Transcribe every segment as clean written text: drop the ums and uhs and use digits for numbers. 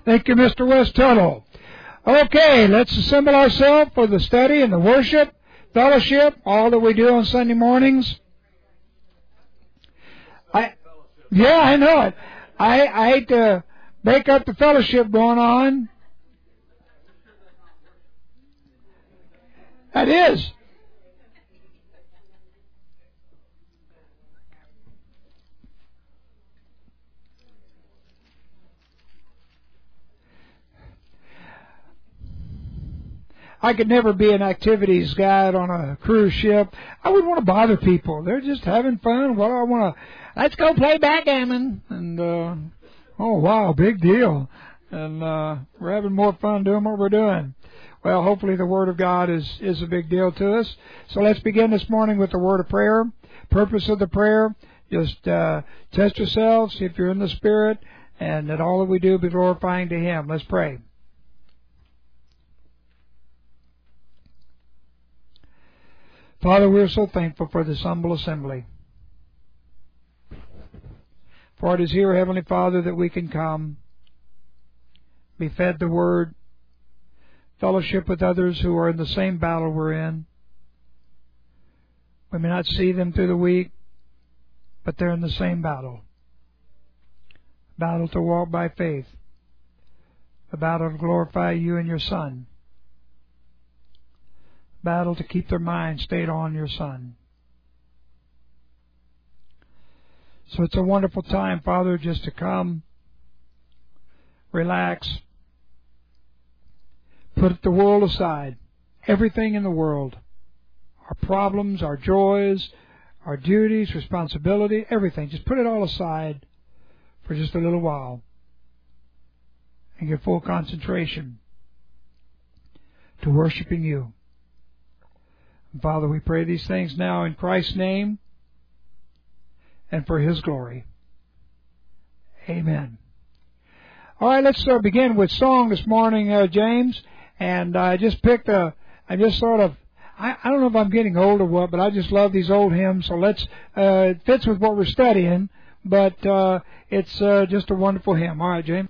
Thank you, Mr. West Tuttle. Okay, let's assemble ourselves for the study and the worship, fellowship, all that we do on Sunday mornings. I know it. I hate to break up the fellowship going on. That is. I could never be an activities guide on a cruise ship. I wouldn't want to bother people. They're just having fun. Well, I want to, let's go play backgammon. And, oh, wow, big deal. And we're having more fun doing what we're doing. Well, hopefully the Word of God is a big deal to us. So let's begin this morning with the word of prayer. Purpose of the prayer, just test yourselves, see if you're in the Spirit, and that all that we do be glorifying to Him. Let's pray. Father, we're so thankful for this humble assembly. For it is here, Heavenly Father, that we can come, be fed the Word, fellowship with others who are in the same battle we're in. We may not see them through the week, but they're in the same battle. Battle to walk by faith. A battle to glorify you and your Son. Battle to keep their mind stayed on your Son. So it's a wonderful time, Father, just to come, relax, put the world aside, everything in the world, our problems, our joys, our duties, responsibility, everything. Just put it all aside for just a little while and give full concentration to worshiping you. And Father, we pray these things now in Christ's name and for His glory. Amen. All right, let's begin with song this morning, James. And I just picked I don't know if I'm getting old or what, but I just love these old hymns. So it fits with what we're studying, but it's just a wonderful hymn. All right, James.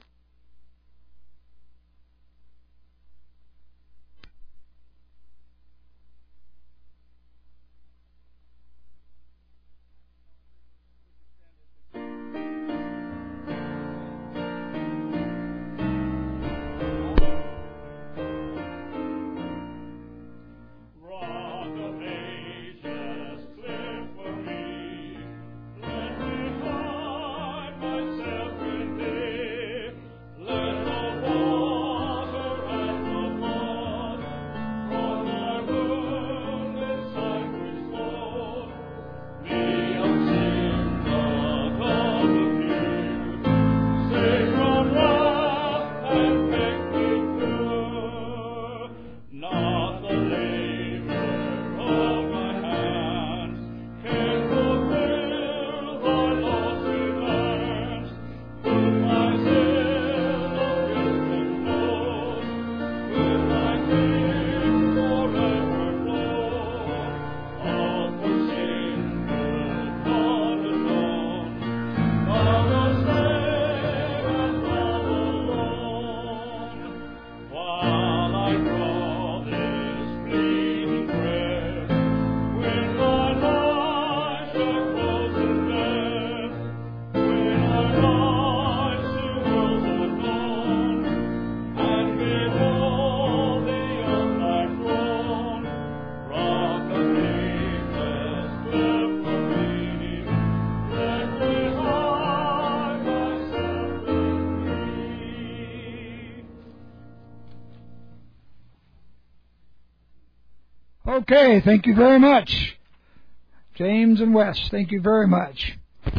Okay, thank you very much. James and Wes, thank you very much.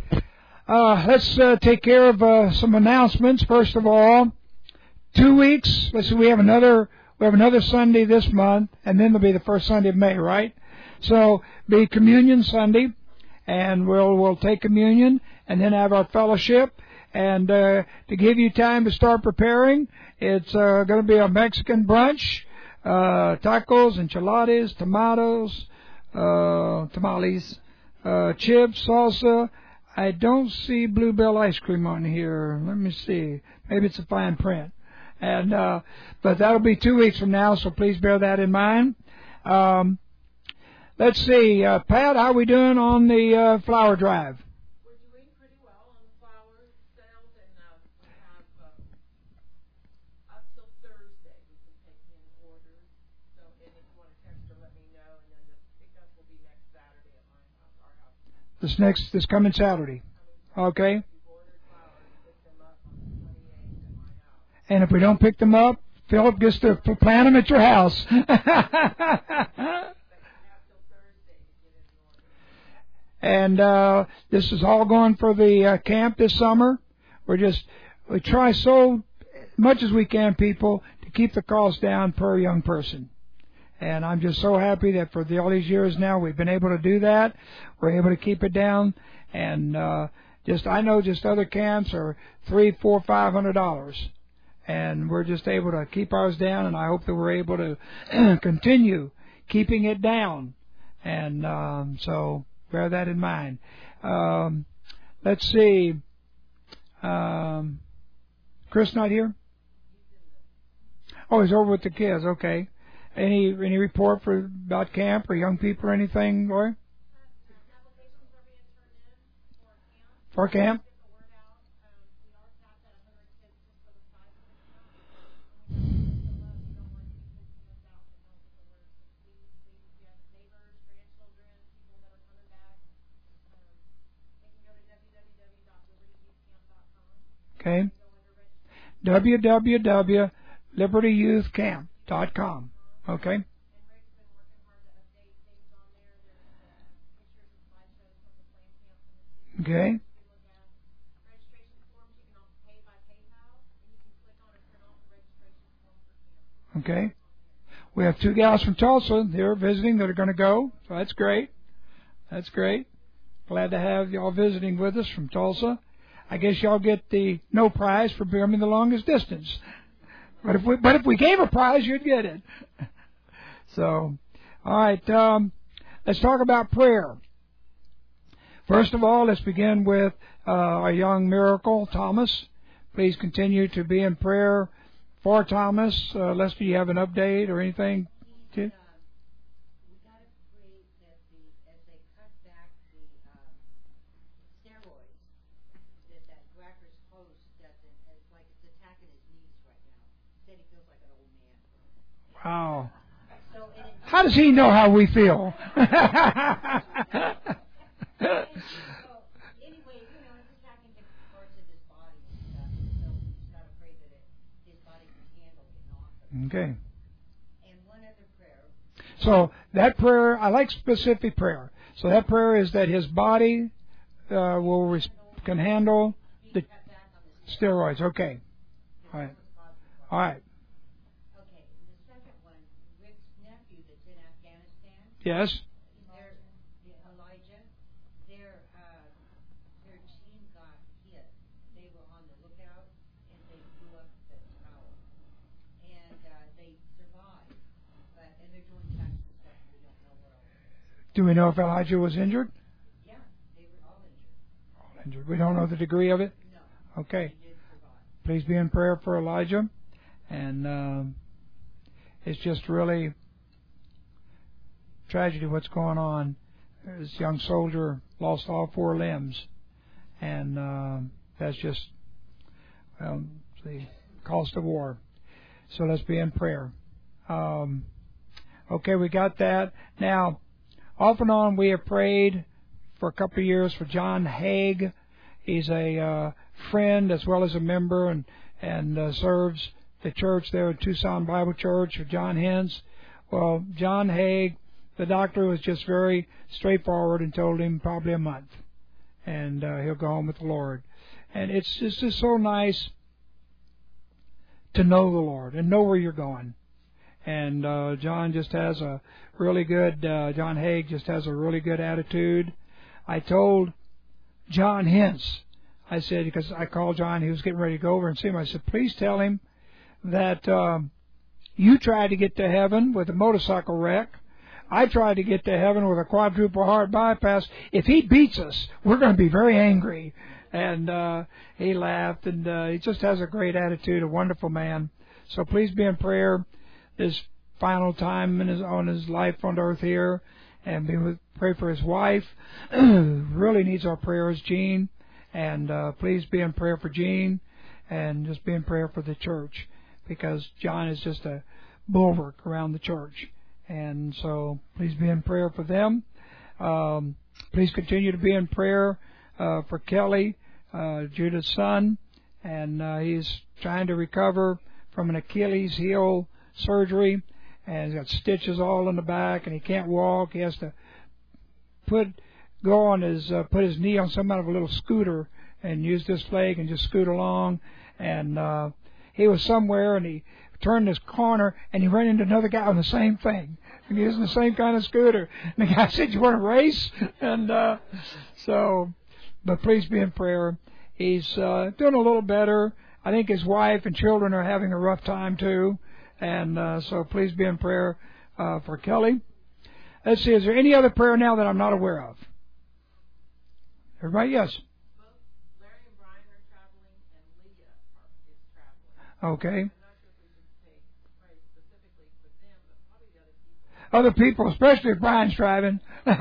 Let's take care of some announcements. First of all, 2 weeks. Let's see, we have another Sunday this month, and then there'll be the first Sunday of May, right? So, be Communion Sunday, and we'll take communion, and then have our fellowship. And to give you time to start preparing, it's going to be a Mexican brunch. Tacos, enchiladas, tomatoes, tamales, chips, salsa. I don't see Bluebell ice cream on here. Let me see. Maybe it's a fine print. And but that'll be 2 weeks from now, so please bear that in mind. Let's see, Pat, how are we doing on the flower drive? We're doing pretty well on the flower sales, and we have up till Thursday we can take in orders. So, and if you want to text or let me know, and then the pickup will be next Saturday at my house, our house. This coming Saturday. Okay. If you've ordered flowers, pick them up on the 28th at my house. And if we don't pick them up, Philip gets to plant them at your house. And this is all going for the camp this summer. We try so much as we can, people, to keep the cost down per young person. And I'm just so happy that for all these years now we've been able to do that. We're able to keep it down. And I know other camps are $300, $400, $500. And we're just able to keep ours down, and I hope that we're able to continue keeping it down. And so bear that in mind. Let's see. Chris not here? Oh, he's over with the kids. Okay. Any report about camp or young people or anything, Lori? For camp? Okay. www.libertyyouthcamp.com. Okay. Okay. Okay. We have 2 gals from Tulsa here visiting that are going to go, so that's great. That's great. Glad to have y'all visiting with us from Tulsa. I guess y'all get the no prize for coming the longest distance. But if we gave a prize, you'd get it. So, all right. Let's talk about prayer. First of all, let's begin with our young miracle, Thomas. Please continue to be in prayer for Thomas. Lester, do you have an update or anything? We got to pray that as they cut back the steroids, that Gracker's host doesn't, it's like it's attacking his knees right now. Said he feels like an old man. Wow. So how does he know how we feel? So anyway, it's attacking different parts of his body and stuff. So we just got to pray that his body can handle it off. Okay. And one other prayer. So that prayer, I like specific prayer. So that prayer is that his body can handle the steroids. Okay. All right. All right. Okay. The second one, Rick's nephew that's in Afghanistan. Yes. Elijah, their team got hit. They were on the lookout and they blew up the tower. And they survived, and they're doing tests and stuff. We don't know what else. Do we know if Elijah was injured? Yeah, they were all injured. All injured. We don't know the degree of it? No. Okay. They did survive. Please be in prayer for Elijah. And it's just really tragedy what's going on. This young soldier lost all 4 limbs. And that's just the cost of war. So let's be in prayer. Okay, we got that. Now, off and on we have prayed for a couple of years for John Haig. He's a friend as well as a member and serves the church there at Tucson Bible Church, or John Hens. Well, John Haig, the doctor was just very straightforward and told him probably a month, and he'll go home with the Lord. And it's just so nice to know the Lord and know where you're going. And John just has a really good, John Haig just has a really good attitude. I told John Hens, I said, because I called John, he was getting ready to go over and see him. I said, please tell him that you tried to get to heaven with a motorcycle wreck. I tried to get to heaven with a quadruple heart bypass. If he beats us, we're going to be very angry. And he laughed, and he just has a great attitude, a wonderful man. So please be in prayer this final time on his life on earth here, and pray for his wife. Really needs our prayers, Jean, and please be in prayer for Jean, and just be in prayer for the church, because John is just a bulwark around the church, and so please be in prayer for them. Please continue to be in prayer for Kelly, Judith's son, and he's trying to recover from an Achilles heel surgery, and he's got stitches all in the back, and he can't walk. He has to put his knee on some kind of a little scooter and use this leg and just scoot along. And he was somewhere, and he turned this corner, and he ran into another guy on the same thing, and using the same kind of scooter. And the guy said, "You want to race?" And but please be in prayer. He's doing a little better. I think his wife and children are having a rough time too. And so please be in prayer for Kelly. Let's see, is there any other prayer now that I'm not aware of? Everybody, yes? Both Larry and Brian are traveling, and Leah is traveling. Okay. I'm not sure if we should pray specifically for them, but probably the other people. Other people, especially if Brian's driving.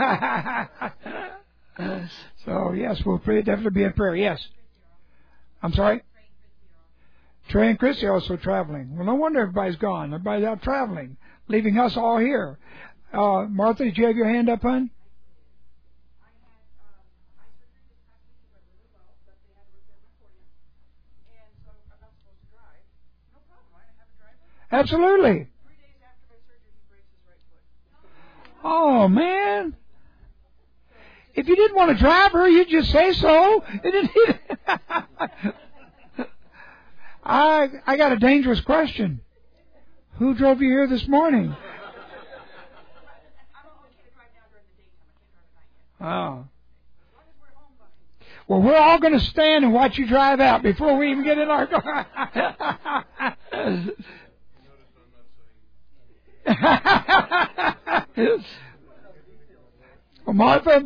So, yes, we'll definitely be in prayer. Yes. I'm sorry? Trey and Chrissy also traveling. Well, no wonder everybody's gone. Everybody's out traveling, leaving us all here. Martha, did you have your hand up, hon? I had eye surgery this past week. It went really well, but they had to repair my cornea, and so I'm not supposed to drive. No problem, right? I have a driver. Absolutely. 3 days after my surgery, he breaks his right foot. Oh, man. If you didn't want to drive her, you'd just say so. I got a dangerous question. Who drove you here this morning? I'm okay to drive down during the daytime. I can't drive at night yet. Oh. As long as we're home by. Well, we're all going to stand and watch you drive out before we even get in our car. Well, Martha,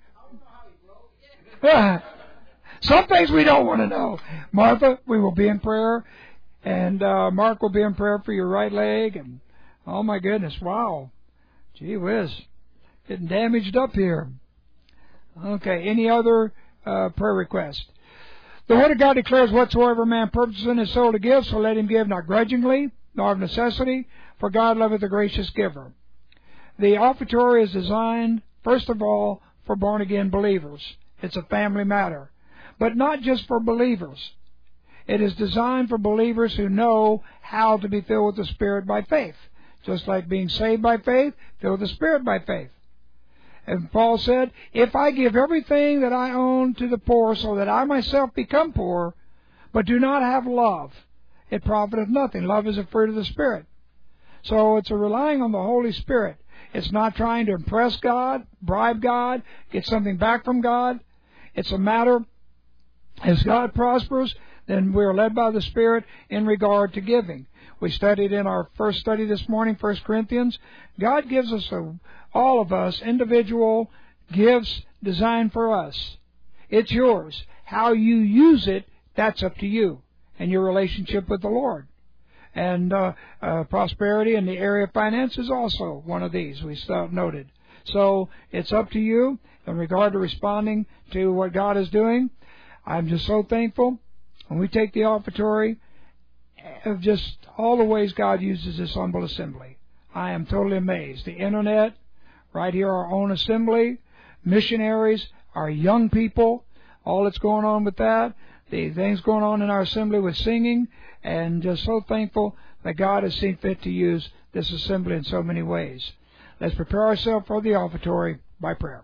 some things we don't want to know. Martha, we will be in prayer, and Mark will be in prayer for your right leg. And oh my goodness, wow, gee whiz, getting damaged up here. Okay, any other prayer request? The Word of God declares, "Whatsoever man purposes in his soul to give, so let him give, not grudgingly, nor of necessity, for God loveth the gracious giver." The offertory is designed, first of all, for born-again believers. It's a family matter. But not just for believers. It is designed for believers who know how to be filled with the Spirit by faith. Just like being saved by faith, filled with the Spirit by faith. And Paul said, "If I give everything that I own to the poor, so that I myself become poor, but do not have love, it profiteth nothing." Love is a fruit of the Spirit. So it's a relying on the Holy Spirit. It's not trying to impress God, bribe God, get something back from God. It's a matter, as God prospers, then we are led by the Spirit in regard to giving. We studied in our first study this morning, 1 Corinthians. God gives us, all of us, individual gifts designed for us. It's yours. How you use it, that's up to you and your relationship with the Lord. And prosperity in the area of finance is also one of these we noted. So it's up to you in regard to responding to what God is doing. I'm just so thankful when we take the offertory of just all the ways God uses this humble assembly. I am totally amazed. The internet, right here our own assembly, missionaries, our young people, all that's going on with that, the things going on in our assembly with singing, and just so thankful that God has seen fit to use this assembly in so many ways. Let's prepare ourselves for the offertory by prayer.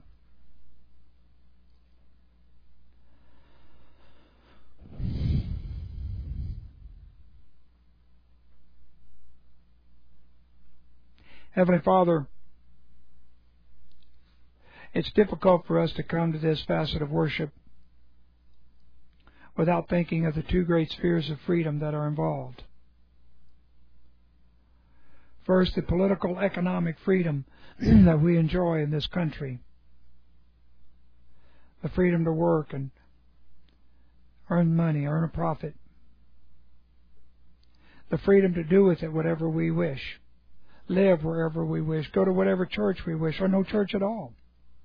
Heavenly Father, it's difficult for us to come to this facet of worship without thinking of the two great spheres of freedom that are involved. First, the political, economic freedom that we enjoy in this country. The freedom to work and earn money, earn a profit. the freedom to do with it whatever we wish, live wherever we wish, go to whatever church we wish, or no church at all.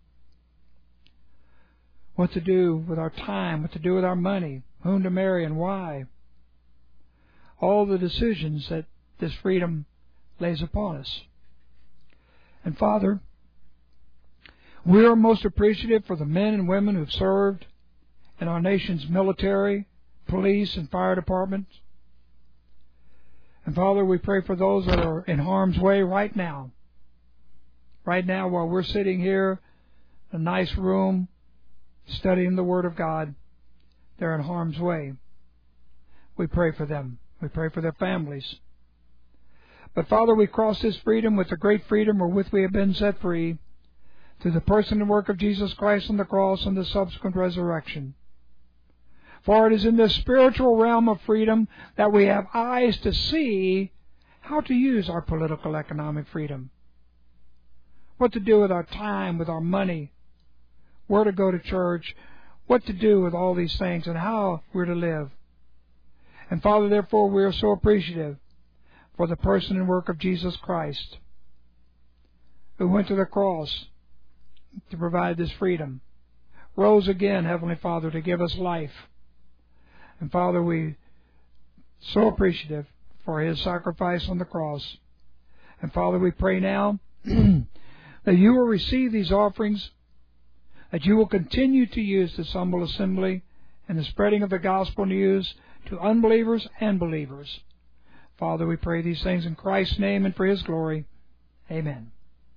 What to do with our time, what to do with our money, whom to marry and why. All the decisions that this freedom lays upon us. And Father, we are most appreciative for the men and women who've served in our nation's military, police, and fire departments. And Father, we pray for those that are in harm's way right now. Right now, while we're sitting here in a nice room studying the Word of God, they're in harm's way. We pray for them. We pray for their families. But Father, we cross this freedom with the great freedom wherewith we have been set free through the person and work of Jesus Christ on the cross and the subsequent resurrection. For it is in this spiritual realm of freedom that we have eyes to see how to use our political economic freedom. What to do with our time, with our money, where to go to church, what to do with all these things, and how we're to live. And Father, therefore, we are so appreciative for the person and work of Jesus Christ, who went to the cross to provide this freedom, rose again, Heavenly Father, to give us life. And Father, we so appreciative for His sacrifice on the cross. And Father, we pray now that You will receive these offerings, that You will continue to use this humble assembly and the spreading of the gospel news to unbelievers and believers. Father, we pray these things in Christ's name and for His glory. Amen.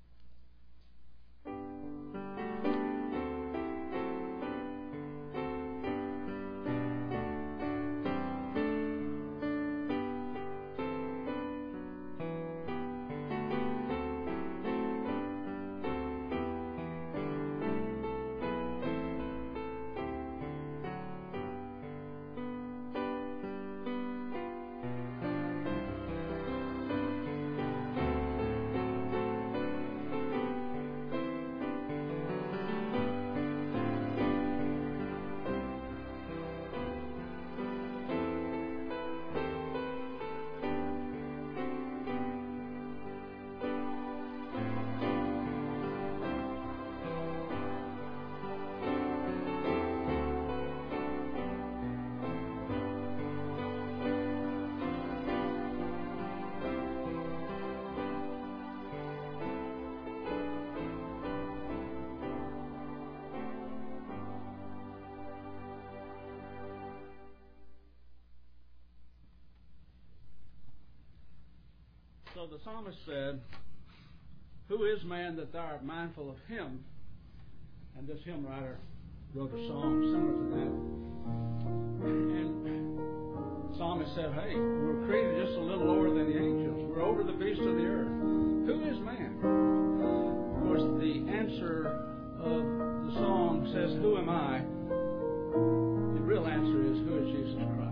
So the psalmist said, "Who is man that thou art mindful of him?" And this hymn writer wrote a song similar to that. And the psalmist said, hey, we're created just a little lower than the angels. We're over the beasts of the earth. Who is man? Of course, the answer of the song says, who am I? The real answer is, who is Jesus Christ?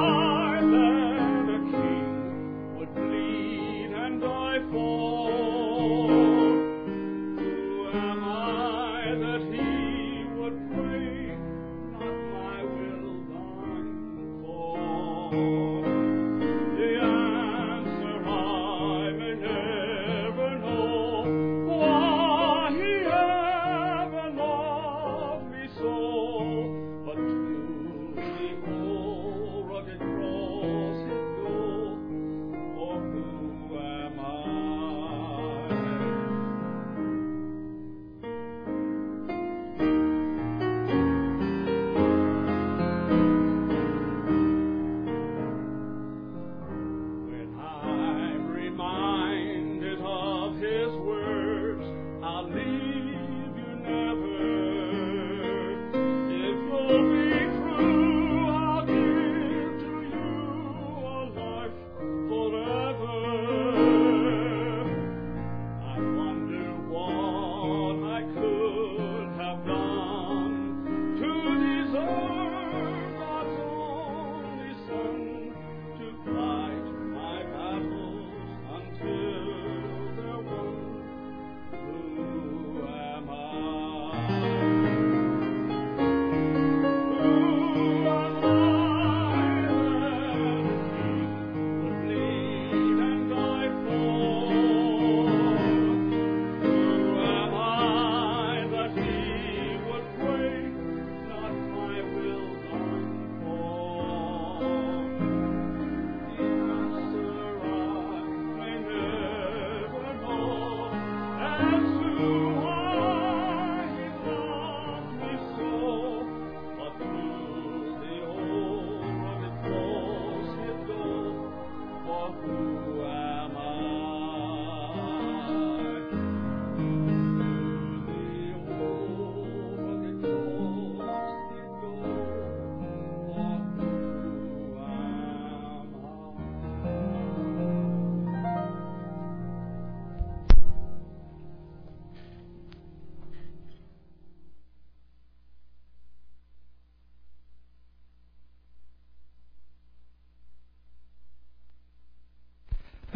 For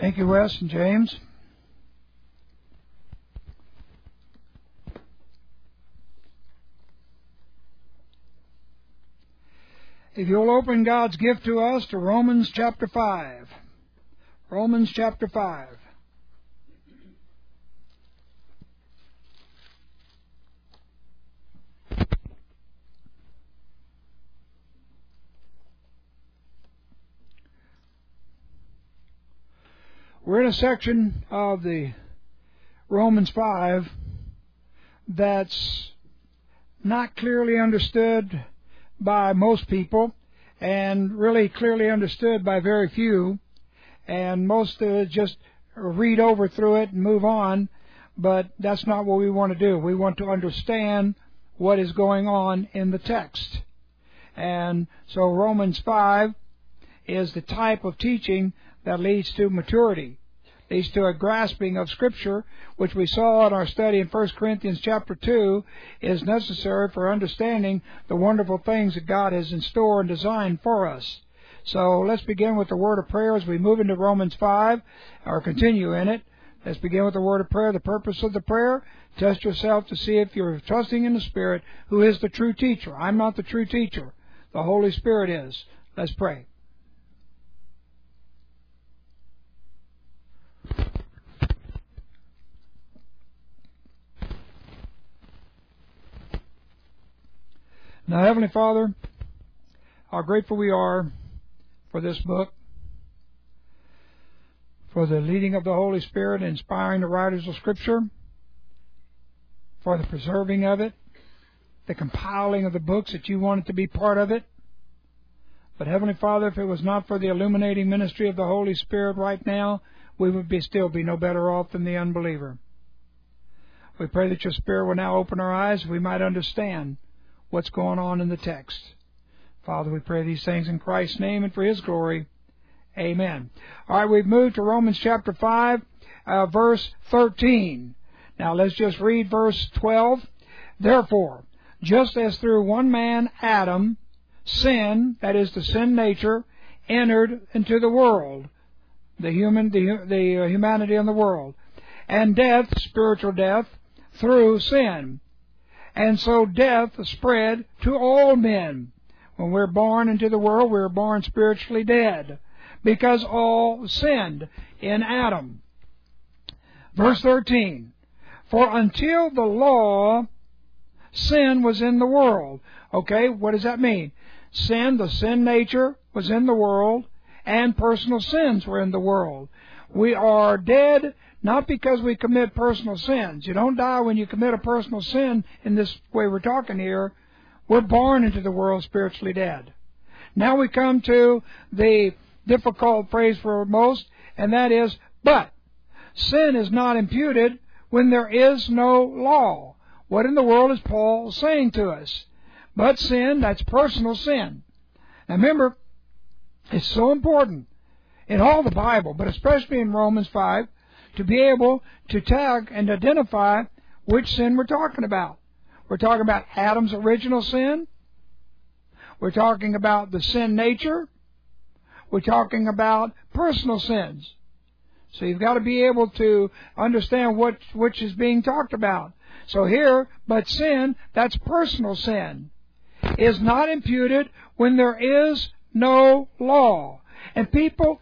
Thank you, Wes and James. If you'll open God's gift to us to Romans chapter 5. Romans chapter 5. We're in a section of the Romans 5 that's not clearly understood by most people, and really clearly understood by very few, and most just read over through it and move on, but that's not what we want to do. We want to understand what is going on in the text. And so Romans 5 is the type of teaching that leads to maturity, leads to a grasping of Scripture, which we saw in our study in 1 Corinthians chapter 2, is necessary for understanding the wonderful things that God has in store and designed for us. So let's begin with the word of prayer as we move into Romans 5, or continue in it. Let's begin with the word of prayer. The purpose of the prayer, test yourself to see if you're trusting in the Spirit, who is the true teacher. I'm not the true teacher. The Holy Spirit is. Let's pray. Now, Heavenly Father, how grateful we are for this book, for the leading of the Holy Spirit, inspiring the writers of Scripture, for the preserving of it, the compiling of the books that you wanted to be part of it. But Heavenly Father, if it was not for the illuminating ministry of the Holy Spirit right now, we would still be no better off than the unbeliever. We pray that your Spirit will now open our eyes, we might understand what's going on in the text. Father, we pray these things in Christ's name and for His glory. Amen. All right, we've moved to Romans chapter 5, verse 13. Now let's just read verse 12. Therefore, just as through one man, Adam, sin, that is the sin nature, entered into the world, the humanity in the world, and death, spiritual death, through sin. And so death spread to all men. When we're born into the world, we're born spiritually dead, because all sinned in Adam. Verse 13, for until the law, sin was in the world. Okay, what does that mean? Sin, the sin nature, was in the world, and personal sins were in the world. We are dead not because we commit personal sins. You don't die when you commit a personal sin in this way we're talking here. We're born into the world spiritually dead. Now we come to the difficult phrase for most, and that is, but sin is not imputed when there is no law. What in the world is Paul saying to us? But sin, that's personal sin. Now remember, it's so important in all the Bible, but especially in Romans 5, to be able to tag and identify which sin we're talking about. We're talking about Adam's original sin. We're talking about the sin nature. We're talking about personal sins. So you've got to be able to understand which is being talked about. So here, but sin, that's personal sin, is not imputed when there is no law. And people,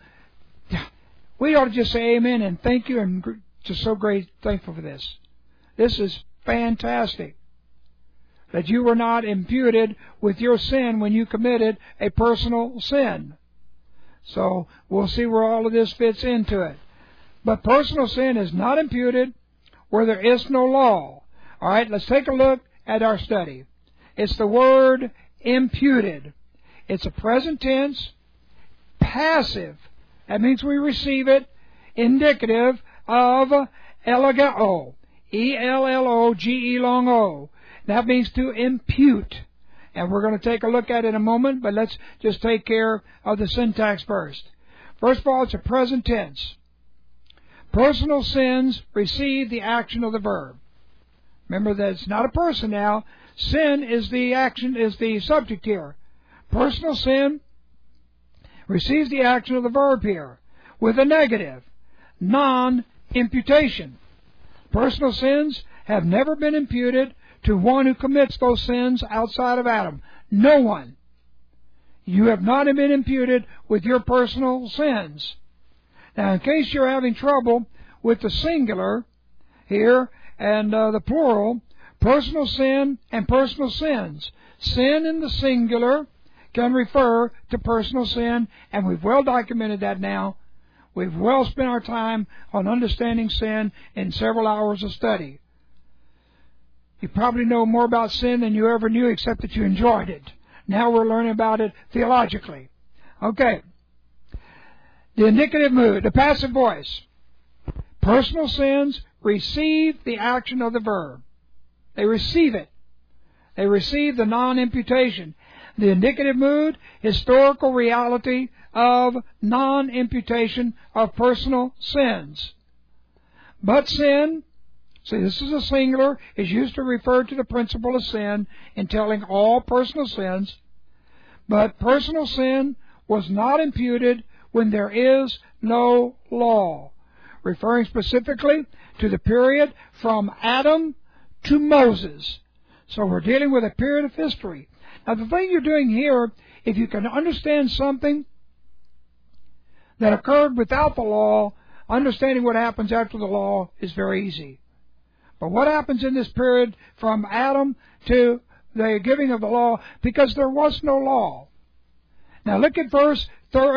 we ought to just say amen and thank you, and just so great thankful for this. This is fantastic, that you were not imputed with your sin when you committed a personal sin. So we'll see where all of this fits into it. But personal sin is not imputed where there is no law. All right, let's take a look at our study. It's the word imputed. It's a present tense, passive. That means we receive it, indicative of elogeo, E-L-L-O-G-E long O. That means to impute. And we're going to take a look at it in a moment, but let's just take care of the syntax first. First of all, it's a present tense. Personal sins receive the action of the verb. Remember that it's not a person now. Sin is the action, is the subject here. Personal sin receives the action of the verb here with a negative. non-imputation. Personal sins have never been imputed to one who commits those sins outside of Adam. No one. You have not been imputed with your personal sins. Now, in case you're having trouble with the singular here and the plural, personal sin and personal sins. Sin in the singular can refer to personal sin, and we've well documented that now. We've well spent our time on understanding sin in several hours of study. You probably know more about sin than you ever knew, except that you enjoyed it. Now we're learning about it theologically. Okay. The indicative mood, the passive voice. Personal sins receive the action of the verb. They receive it. They receive the non-imputation. The indicative mood, historical reality of non-imputation of personal sins. But sin, see, this is a singular, is used to refer to the principle of sin in telling all personal sins. But personal sin was not imputed when there is no law, referring specifically to the period from Adam to Moses. So we're dealing with a period of history. Now, the thing you're doing here, if you can understand something that occurred without the law, understanding what happens after the law is very easy. But what happens in this period from Adam to the giving of the law, because there was no law. Now look at verse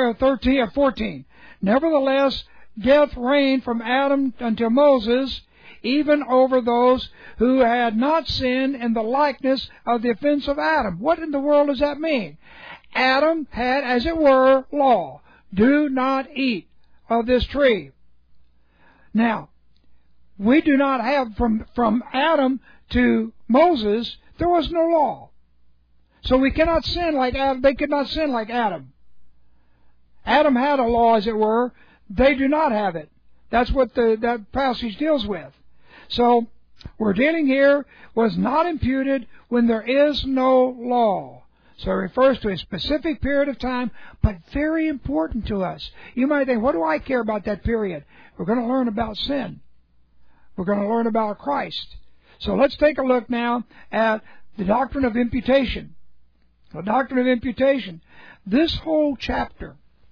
14. Nevertheless, death reigned from Adam until Moses, even over those who had not sinned in the likeness of the offense of Adam. What in the world does that mean? Adam had, as it were, law. Do not eat of this tree. Now, we do not have, from Adam to Moses, there was no law. So we cannot sin like Adam. They could not sin like Adam. Adam had a law, as it were. They do not have it. That's what that passage deals with. So, we're dealing here was not imputed when there is no law. So it refers to a specific period of time, but very important to us. You might think, what do I care about that period? We're going to learn about sin. We're going to learn about Christ. So let's take a look now at the doctrine of imputation. The doctrine of imputation. This whole chapter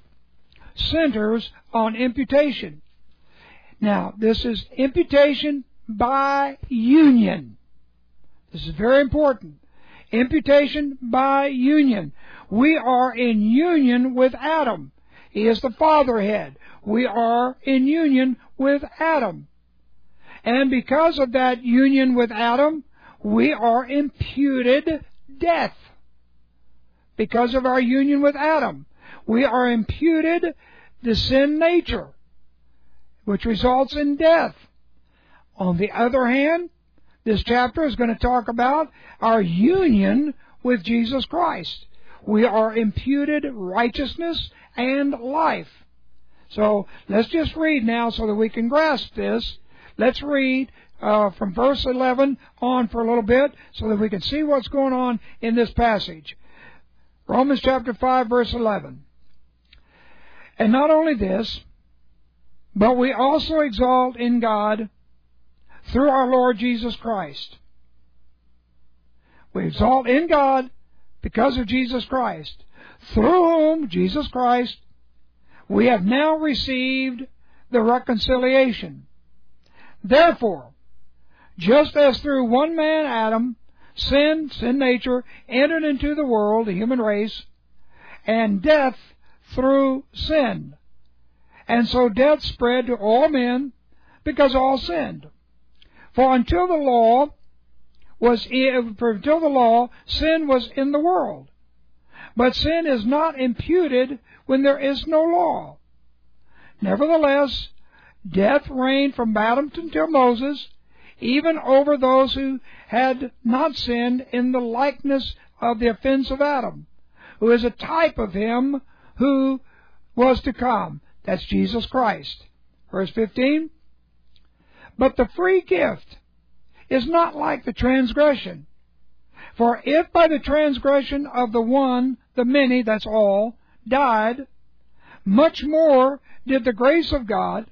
centers on imputation. Now, this is imputation by union. This is very important. Imputation by union. We are in union with Adam. He is the fatherhead. We are in union with Adam. And because of that union with Adam, we are imputed death. Because of our union with Adam, we are imputed the sin nature, which results in death. On the other hand, this chapter is going to talk about our union with Jesus Christ. We are imputed righteousness and life. So let's just read now so that we can grasp this. Let's read from verse 11 on for a little bit so that we can see what's going on in this passage. Romans chapter 5, verse 11. And not only this, but we also exalt in God through our Lord Jesus Christ. We exalt in God because of Jesus Christ, through whom, Jesus Christ, we have now received the reconciliation. Therefore, just as through one man, Adam, sin nature, entered into the world, the human race, and death through sin. And so death spread to all men because all sinned. For until the law, sin was in the world. But sin is not imputed when there is no law. Nevertheless, death reigned from Adam until Moses, even over those who had not sinned in the likeness of the offense of Adam, who is a type of him who was to come. That's Jesus Christ. Verse 15. But the free gift is not like the transgression. For if by the transgression of the one, the many, that's all, died, much more did the grace of God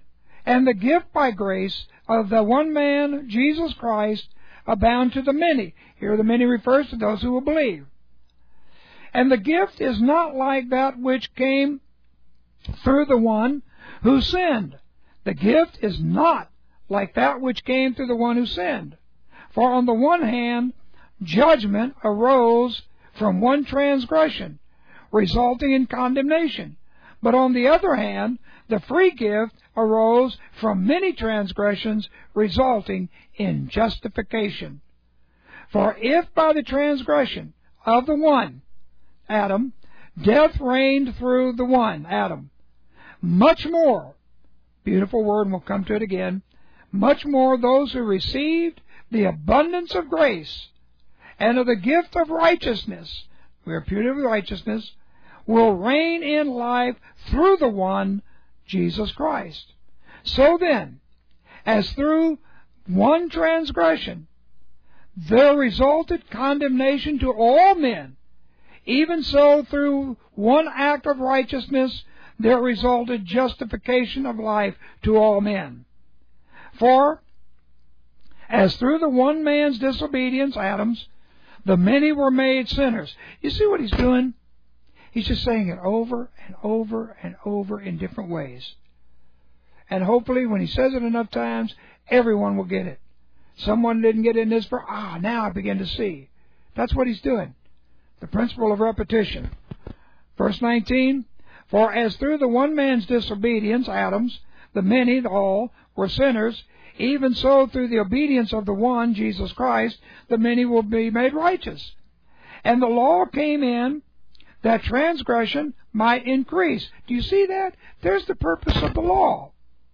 and the gift by grace of the one man, Jesus Christ, abound to the many. Here the many refers to those who will believe. And the gift is not like that which came through the one who sinned. The gift is not like that which came through the one who sinned. For on the one hand, judgment arose from one transgression, resulting in condemnation. But on the other hand, the free gift arose from many transgressions, resulting in justification. For if by the transgression of the one, Adam, death reigned through the one, Adam, much more, beautiful word, and we'll come to it again, much more those who received the abundance of grace and of the gift of righteousness, we are imputed with righteousness, will reign in life through the one, Jesus Christ. So then, as through one transgression there resulted condemnation to all men, even so through one act of righteousness there resulted justification of life to all men. For, as through the one man's disobedience, Adam's, the many were made sinners. You see what he's doing? He's just saying it over and over and over in different ways. And hopefully when he says it enough times, everyone will get it. Someone didn't get in this verse. Now I begin to see. That's what he's doing. The principle of repetition. Verse 19, for as through the one man's disobedience, Adam's, the many, the all, were sinners, even so through the obedience of the one, Jesus Christ, the many will be made righteous. And the law came in that transgression might increase. Do you see that? There's the purpose of the law.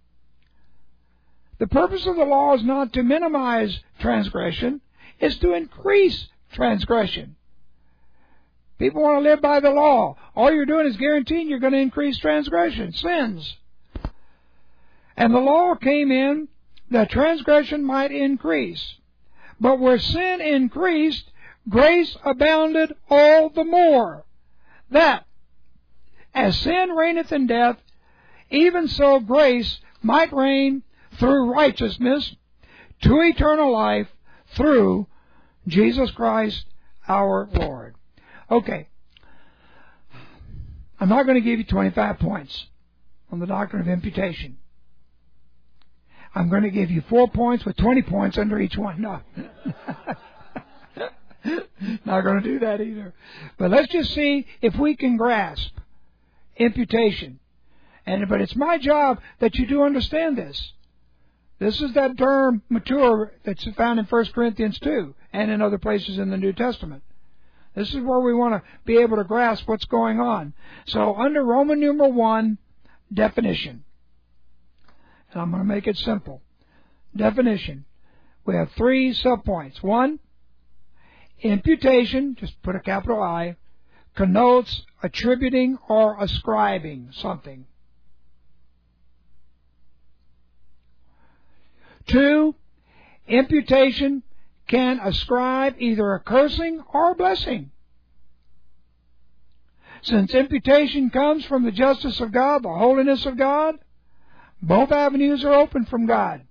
The purpose of the law is not to minimize transgression, it's to increase transgression. People want to live by the law. All you're doing is guaranteeing you're going to increase transgression, sins. And the law came in that transgression might increase. But where sin increased, grace abounded all the more. That, as sin reigneth in death, even so grace might reign through righteousness to eternal life through Jesus Christ our Lord. Okay. I'm not going to give you 25 points on the doctrine of imputation. I'm going to give you 4 points with 20 points under each one. No. Not going to do that either. But let's just see if we can grasp imputation. But it's my job that you do understand this. This is that term, mature, that's found in 1 Corinthians 2 and in other places in the New Testament. This is where we want to be able to grasp what's going on. So under Roman numeral 1, definition. And I'm going to make it simple. Definition. We have 3 subpoints. 1, imputation, just put a capital I, connotes attributing or ascribing something. 2, imputation can ascribe either a cursing or a blessing. Since imputation comes from the justice of God, the holiness of God, both avenues are open from God.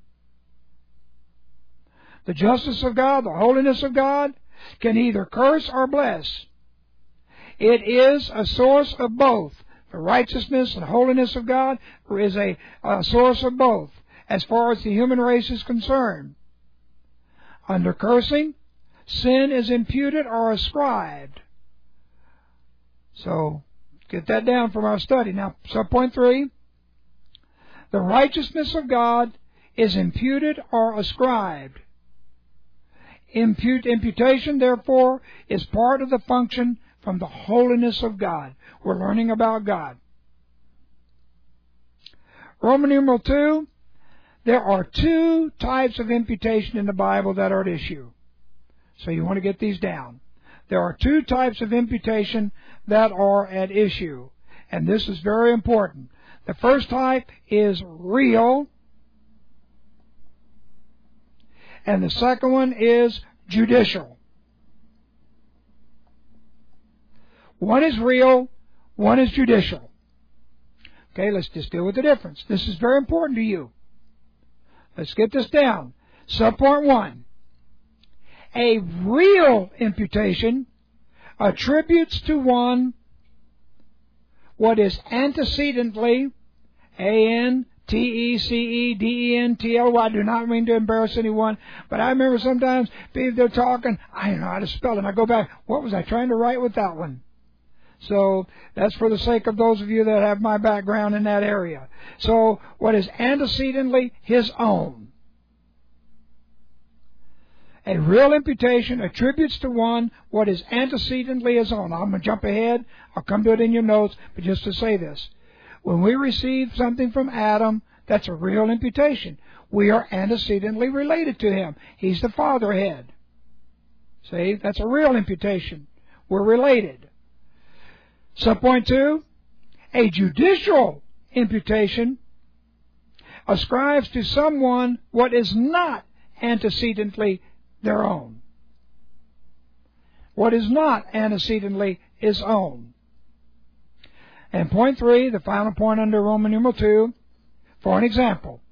The justice of God, the holiness of God, can either curse or bless. It is a source of both. The righteousness and holiness of God is a source of both, as far as the human race is concerned. Under cursing, sin is imputed or ascribed. So, get that down from our study. Now, subpoint 3. The righteousness of God is imputed or ascribed. Imputation, therefore, is part of the function from the holiness of God. We're learning about God. Roman numeral 2. There are 2 types of imputation in the Bible that are at issue. So you want to get these down. There are 2 types of imputation that are at issue. And this is very important. The first type is real. And the second one is judicial. One is real, one is judicial. Okay, let's just deal with the difference. This is very important to you. let's get this down. Subpoint 1. A real imputation attributes to one what is antecedently, A-N-T-E-C-E-D-E-N-T-L-Y. I do not mean to embarrass anyone, but I remember sometimes people, they're talking, I don't know how to spell it, and I go back, what was I trying to write with that one? So that's for the sake of those of you that have my background in that area. So what is antecedently his own? A real imputation attributes to one what is antecedently his own. I'm going to jump ahead. I'll come to it in your notes, but just to say this. When we receive something from Adam, that's a real imputation. We are antecedently related to him. He's the fatherhead. See, that's a real imputation. We're related. Subpoint 2, a judicial imputation ascribes to someone what is not antecedently their own. What is not antecedently his own. And point 3, the final point under Roman numeral 2, for an example.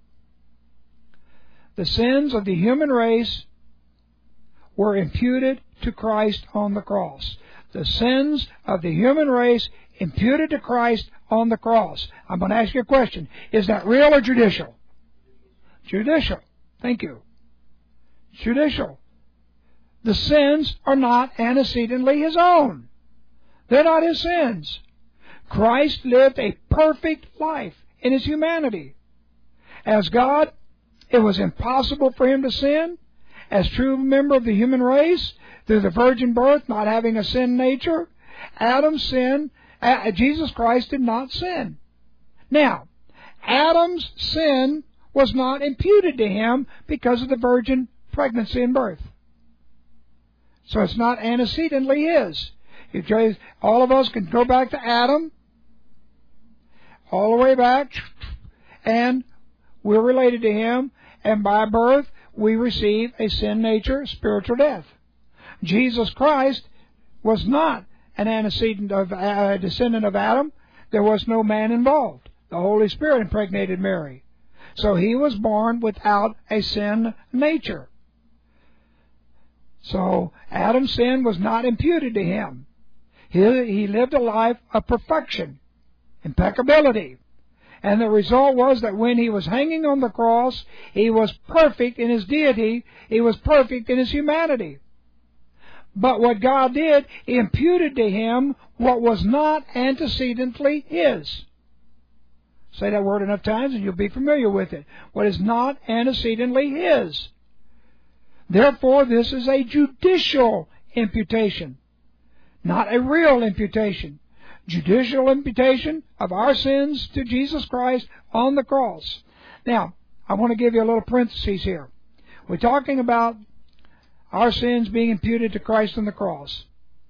The sins of the human race were imputed to Christ on the cross. The sins of the human race imputed to Christ on the cross. I'm going to ask you a question. Is that real or judicial? Judicial. Thank you. Judicial. The sins are not antecedently his own. They're not his sins. Christ lived a perfect life in his humanity. As God, it was impossible for him to sin. As true member of the human race, through the virgin birth, not having a sin nature, Adam's sin, Jesus Christ did not sin. Now, Adam's sin was not imputed to him because of the virgin pregnancy and birth. So it's not antecedently his. All of us can go back to Adam, all the way back, and we're related to him, and by birth we receive a sin nature, spiritual death. Jesus Christ was not an antecedent of descendant of Adam. There was no man involved. The Holy Spirit impregnated Mary. So he was born without a sin nature. So Adam's sin was not imputed to him. He lived a life of perfection, impeccability. And the result was that when he was hanging on the cross, he was perfect in his deity. He was perfect in his humanity. But what God did, he imputed to him what was not antecedently his. Say that word enough times and you'll be familiar with it. What is not antecedently his. Therefore, this is a judicial imputation, not a real imputation. Judicial imputation of our sins to Jesus Christ on the cross. Now, I want to give you a little parenthesis here. We're talking about our sins being imputed to Christ on the cross.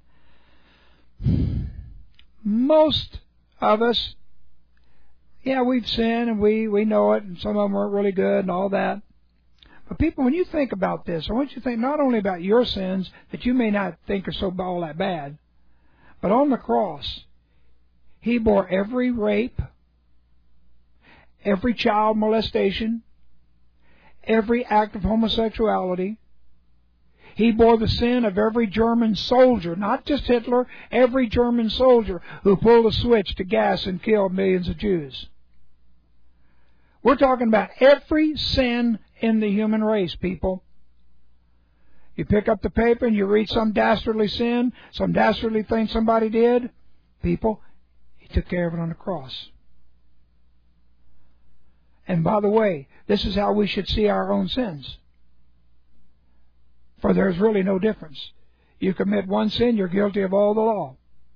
Most of us, we've sinned and we know it, and some of them weren't really good and all that. But people, when you think about this, I want you to think not only about your sins that you may not think are so all that bad, but on the cross, he bore every rape, every child molestation, every act of homosexuality. He bore the sin of every German soldier, not just Hitler, every German soldier who pulled a switch to gas and kill millions of Jews. We're talking about every sin in the human race, people. You pick up the paper and you read some dastardly sin, some dastardly thing somebody did. People, he took care of it on the cross. And by the way, this is how we should see our own sins. For there's really no difference. You commit one sin, you're guilty of all the law.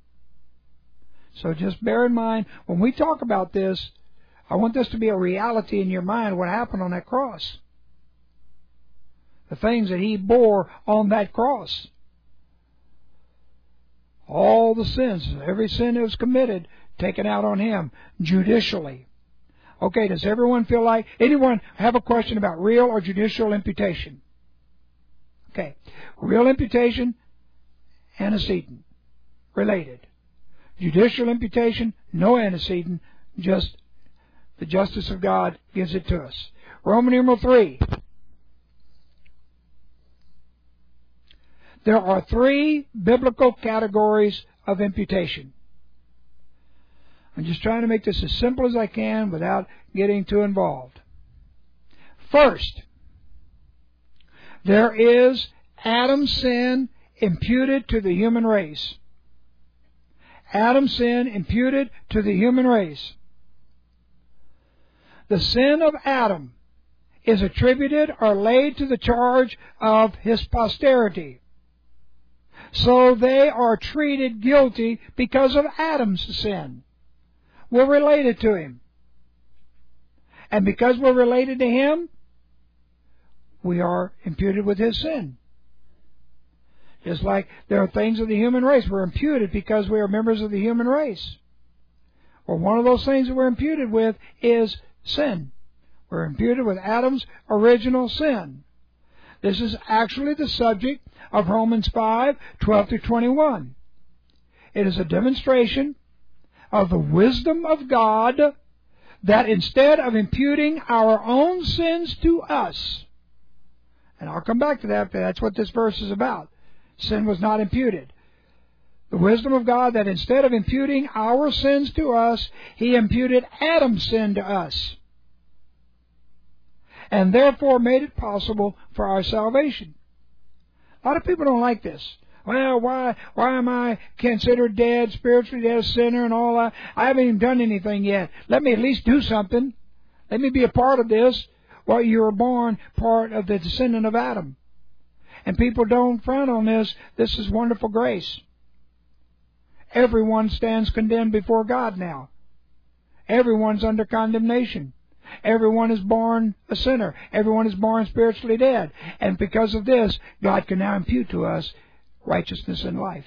So just bear in mind, when we talk about this, I want this to be a reality in your mind, what happened on that cross. The things that he bore on that cross. All the sins, every sin that was committed, taken out on him, judicially. Okay, does everyone feel like, anyone have a question about real or judicial imputation? Okay, real imputation, antecedent, related. Judicial imputation, no antecedent, just the justice of God gives it to us. Roman numeral 3. There are 3 biblical categories of imputation. I'm just trying to make this as simple as I can without getting too involved. First, there is Adam's sin imputed to the human race. Adam's sin imputed to the human race. The sin of Adam is attributed or laid to the charge of his posterity. So they are treated guilty because of Adam's sin. We're related to him. And because we're related to him, we are imputed with his sin. Just like there are things of the human race. We're imputed because we are members of the human race. Well, one of those things that we're imputed with is sin. We're imputed with Adam's original sin. This is actually the subject of Romans 5:12-21. It is a demonstration of the wisdom of God that instead of imputing our own sins to us, and I'll come back to that, but that's what this verse is about. Sin was not imputed. The wisdom of God that instead of imputing our sins to us, He imputed Adam's sin to us, and therefore made it possible for our salvation. A lot of people don't like this. Well, why am I considered dead, spiritually dead, a sinner, and all that? I haven't even done anything yet. Let me at least do something. Let me be a part of this. Well, you were born part of the descendant of Adam. And people don't frown on this. This is wonderful grace. Everyone stands condemned before God now. Everyone's under condemnation. Everyone is born a sinner. Everyone is born spiritually dead. And because of this, God can now impute to us righteousness and life.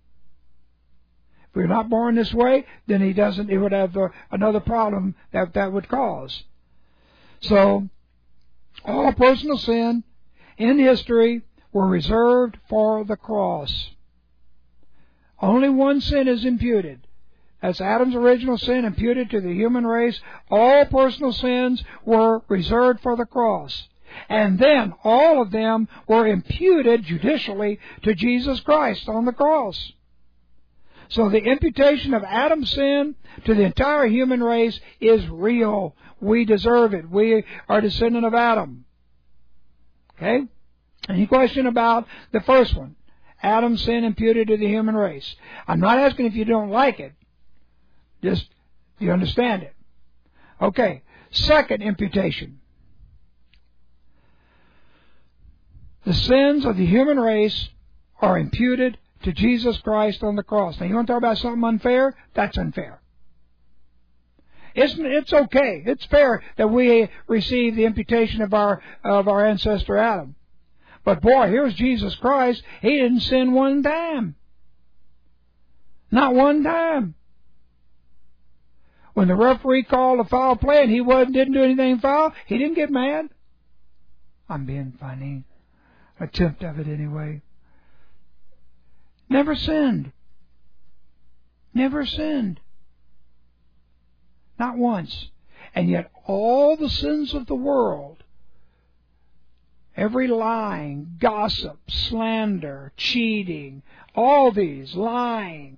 If we're not born this way, then He would have another problem that would cause. So, all personal sin in history were reserved for the cross. Only one sin is imputed. That's Adam's original sin imputed to the human race. All personal sins were reserved for the cross. And then all of them were imputed judicially to Jesus Christ on the cross. So the imputation of Adam's sin to the entire human race is real. We deserve it. We are descendant of Adam. Okay? Any question about the first one? Adam's sin imputed to the human race. I'm not asking if you don't like it. Just, you understand it. Okay. Second imputation. The sins of the human race are imputed to Jesus Christ on the cross. Now, you want to talk about something unfair? That's unfair. It's okay. It's fair that we receive the imputation of our ancestor Adam. But boy, here's Jesus Christ. He didn't sin one time. Not one time. When the referee called a foul play and he didn't do anything foul, he didn't get mad. I'm being funny. Attempt of it anyway. Never sinned. Never sinned. Not once. And yet all the sins of the world, every lying, gossip, slander, cheating, all these, lying,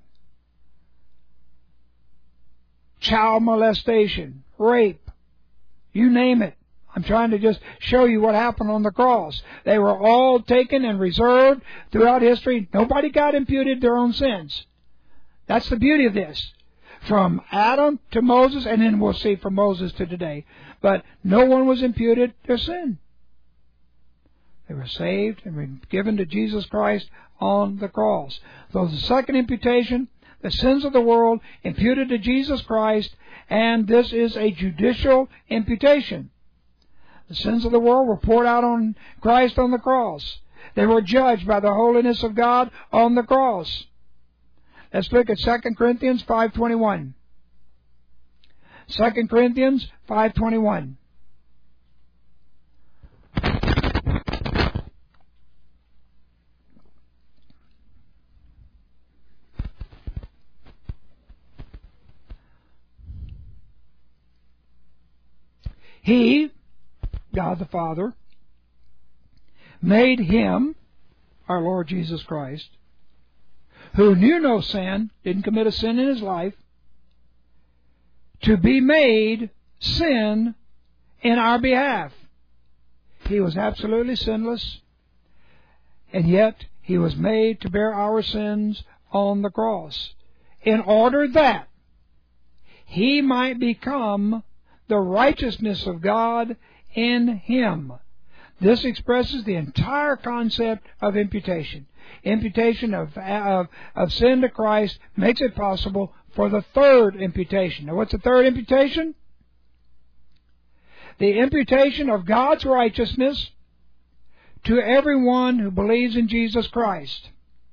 child molestation, rape, you name it. I'm trying to just show you what happened on the cross. They were all taken and reserved throughout history. Nobody got imputed their own sins. That's the beauty of this. From Adam to Moses, and then we'll see from Moses to today. But no one was imputed their sin. They were saved and were given to Jesus Christ on the cross. So the second imputation, the sins of the world imputed to Jesus Christ, and this is a judicial imputation. The sins of the world were poured out on Christ on the cross. They were judged by the holiness of God on the cross. Let's look at 2 Corinthians 5:21. 2 Corinthians 5:21. He, God the Father, made Him, our Lord Jesus Christ, who knew no sin, didn't commit a sin in His life, to be made sin in our behalf. He was absolutely sinless, and yet He was made to bear our sins on the cross, in order that He might become the righteousness of God in Him. This expresses the entire concept of imputation. Imputation of sin to Christ makes it possible for the third imputation. Now, what's the third imputation? The imputation of God's righteousness to everyone who believes in Jesus Christ.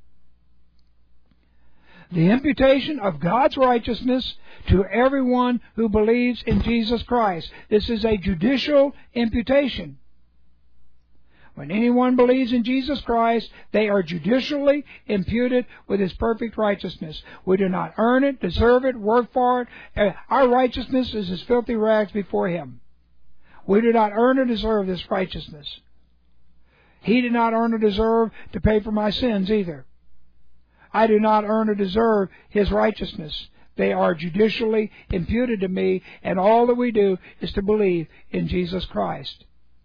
The imputation of God's righteousness to everyone who believes in Jesus Christ. This is a judicial imputation. When anyone believes in Jesus Christ, they are judicially imputed with His perfect righteousness. We do not earn it, deserve it, work for it. Our righteousness is as filthy rags before Him. We do not earn or deserve this righteousness. He did not earn or deserve to pay for my sins either. I do not earn or deserve His righteousness. They are judicially imputed to me, and all that we do is to believe in Jesus Christ.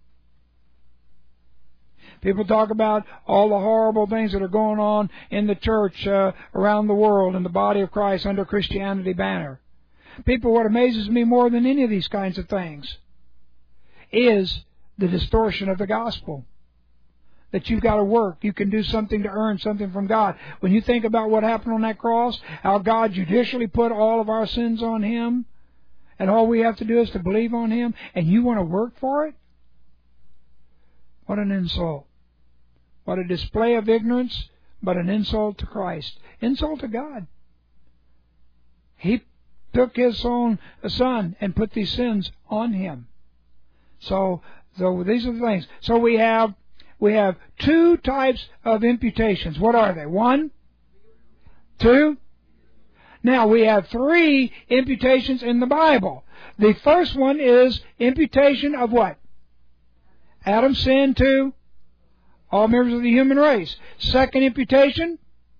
People talk about all the horrible things that are going on in the church around the world, in the body of Christ under Christianity banner. People, what amazes me more than any of these kinds of things is the distortion of the gospel. That you've got to work. You can do something to earn something from God. When you think about what happened on that cross, how God judicially put all of our sins on Him, and all we have to do is to believe on Him, and you want to work for it? What an insult. What a display of ignorance, but an insult to Christ. Insult to God. He took His own Son and put these sins on Him. So these are the things. So we have two types of imputations. What are they? One? Two? Now, we have three imputations in the Bible. The first one is imputation of what? Adam's sin to all members of the human race. Second imputation?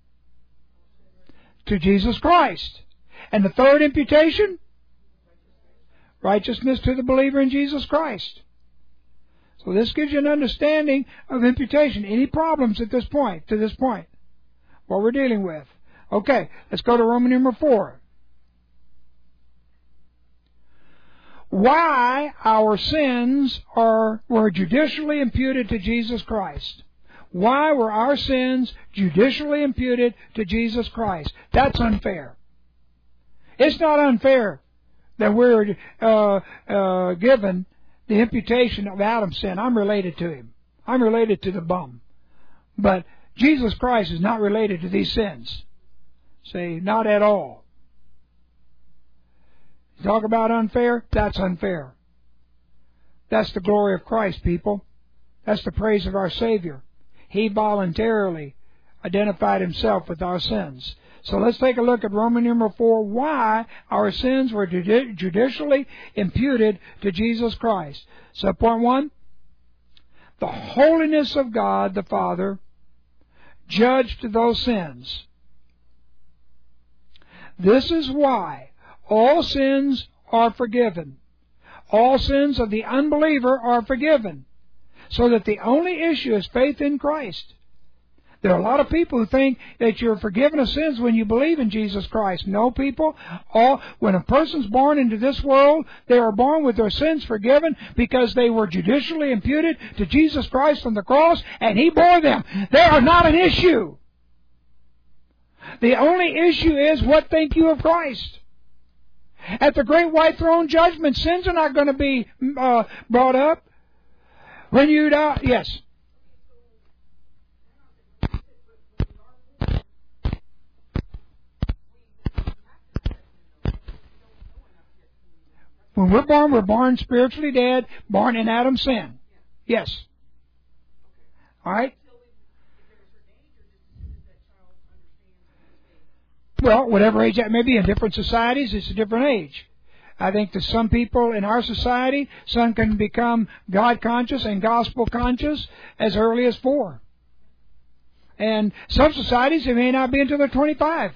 To Jesus Christ. And the third imputation? Righteousness to the believer in Jesus Christ. So this gives you an understanding of imputation. Any problems at this point, to this point? What we're dealing with. Okay, let's go to Roman number 4. Why our sins were judicially imputed to Jesus Christ. Why were our sins judicially imputed to Jesus Christ? That's unfair. It's not unfair that we're given the imputation of Adam's sin. I'm related to him. I'm related to the bum. But Jesus Christ is not related to these sins. See, not at all. Talk about unfair? That's unfair. That's the glory of Christ, people. That's the praise of our Savior. He voluntarily identified Himself with our sins. So let's take a look at Roman number 4, why our sins were judicially imputed to Jesus Christ. So point 1, the holiness of God the Father judged those sins. This is why all sins are forgiven. All sins of the unbeliever are forgiven. So that the only issue is faith in Christ. There are a lot of people who think that you're forgiven of sins when you believe in Jesus Christ. No, people. When a person's born into this world, they are born with their sins forgiven because they were judicially imputed to Jesus Christ on the cross, and He bore them. They are not an issue. The only issue is, what think you of Christ? At the great white throne judgment, sins are not going to be brought up. When you die, yes. When we're born spiritually dead, born in Adam's sin. Yes. All right? Well, whatever age that may be, in different societies, it's a different age. I think that some people in our society, some can become God conscious and gospel conscious as early as 4. And some societies, it may not be until they're 25.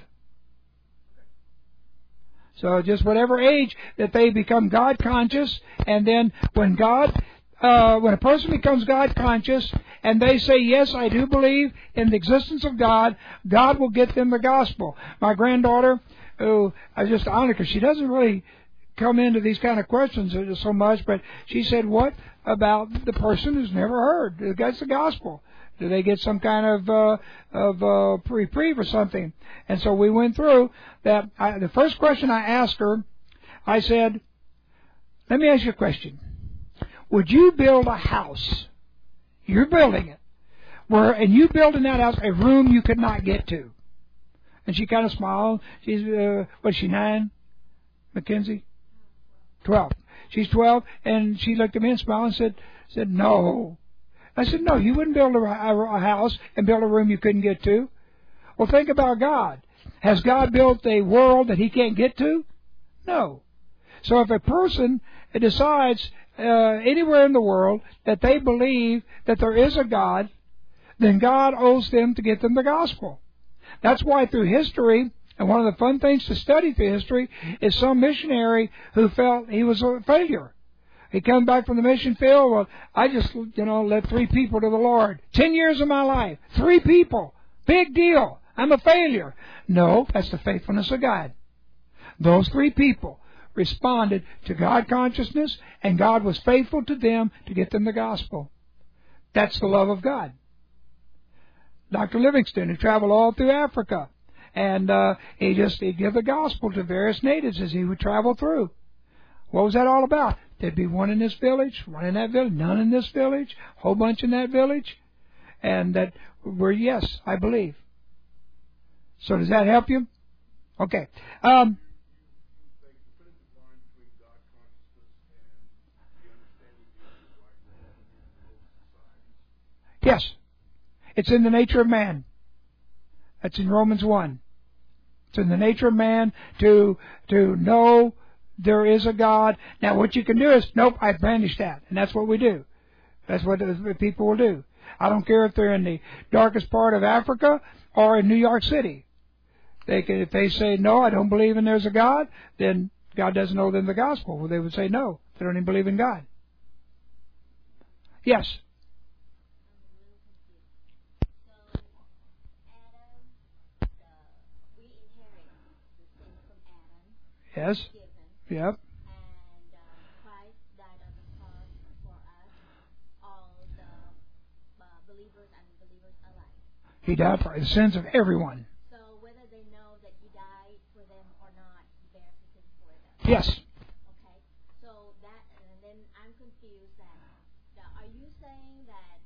So just whatever age that they become God conscious, and then when a person becomes God conscious and they say, yes, I do believe in the existence of God, God will get them the gospel. My granddaughter, who I just honor because she doesn't really come into these kind of questions so much, but she said, what about the person who's never heard? That's the gospel. Do they get some kind of reprieve or something? And so we went through that. The first question I asked her, I said, let me ask you a question. Would you build a house? You're building it. And you build in that house a room you could not get to. And she kind of smiled. She's, what's she, 9? Mackenzie? 12. She's 12, and she looked at me and smiled and said, no. I said, no, you wouldn't build a house and build a room you couldn't get to. Well, think about God. Has God built a world that He can't get to? No. So if a person decides anywhere in the world that they believe that there is a God, then God owes them to get them the gospel. That's why through history, and one of the fun things to study through history is some missionary who felt he was a failure. He come back from the mission field. Well, I just, led 3 people to the Lord. 10 years of my life. 3 people. Big deal. I'm a failure. No, that's the faithfulness of God. Those 3 people responded to God consciousness, and God was faithful to them to get them the gospel. That's the love of God. Dr. Livingston, who traveled all through Africa, and he'd give the gospel to various natives as he would travel through. What was that all about? There'd be one in this village, one in that village, none in this village, a whole bunch in that village. And that were, yes, I believe. So does that help you? Okay. Yes. It's in the nature of man. That's in Romans 1. It's in the nature of man to know there is a God. Now, what you can do is, nope, I banish that. And that's what we do. That's what the people will do. I don't care if they're in the darkest part of Africa or in New York City. If they say, no, I don't believe in there's a God, then God doesn't owe them the gospel. Well, they would say, no, they don't even believe in God. Yes. Yes. Yep. And Christ died on the cross for us, all the believers and unbelievers alike. He died for the sins of everyone. So whether they know that He died for them or not, He bears the sin for them. Yes. Okay. So that, and then I'm confused that, are you saying that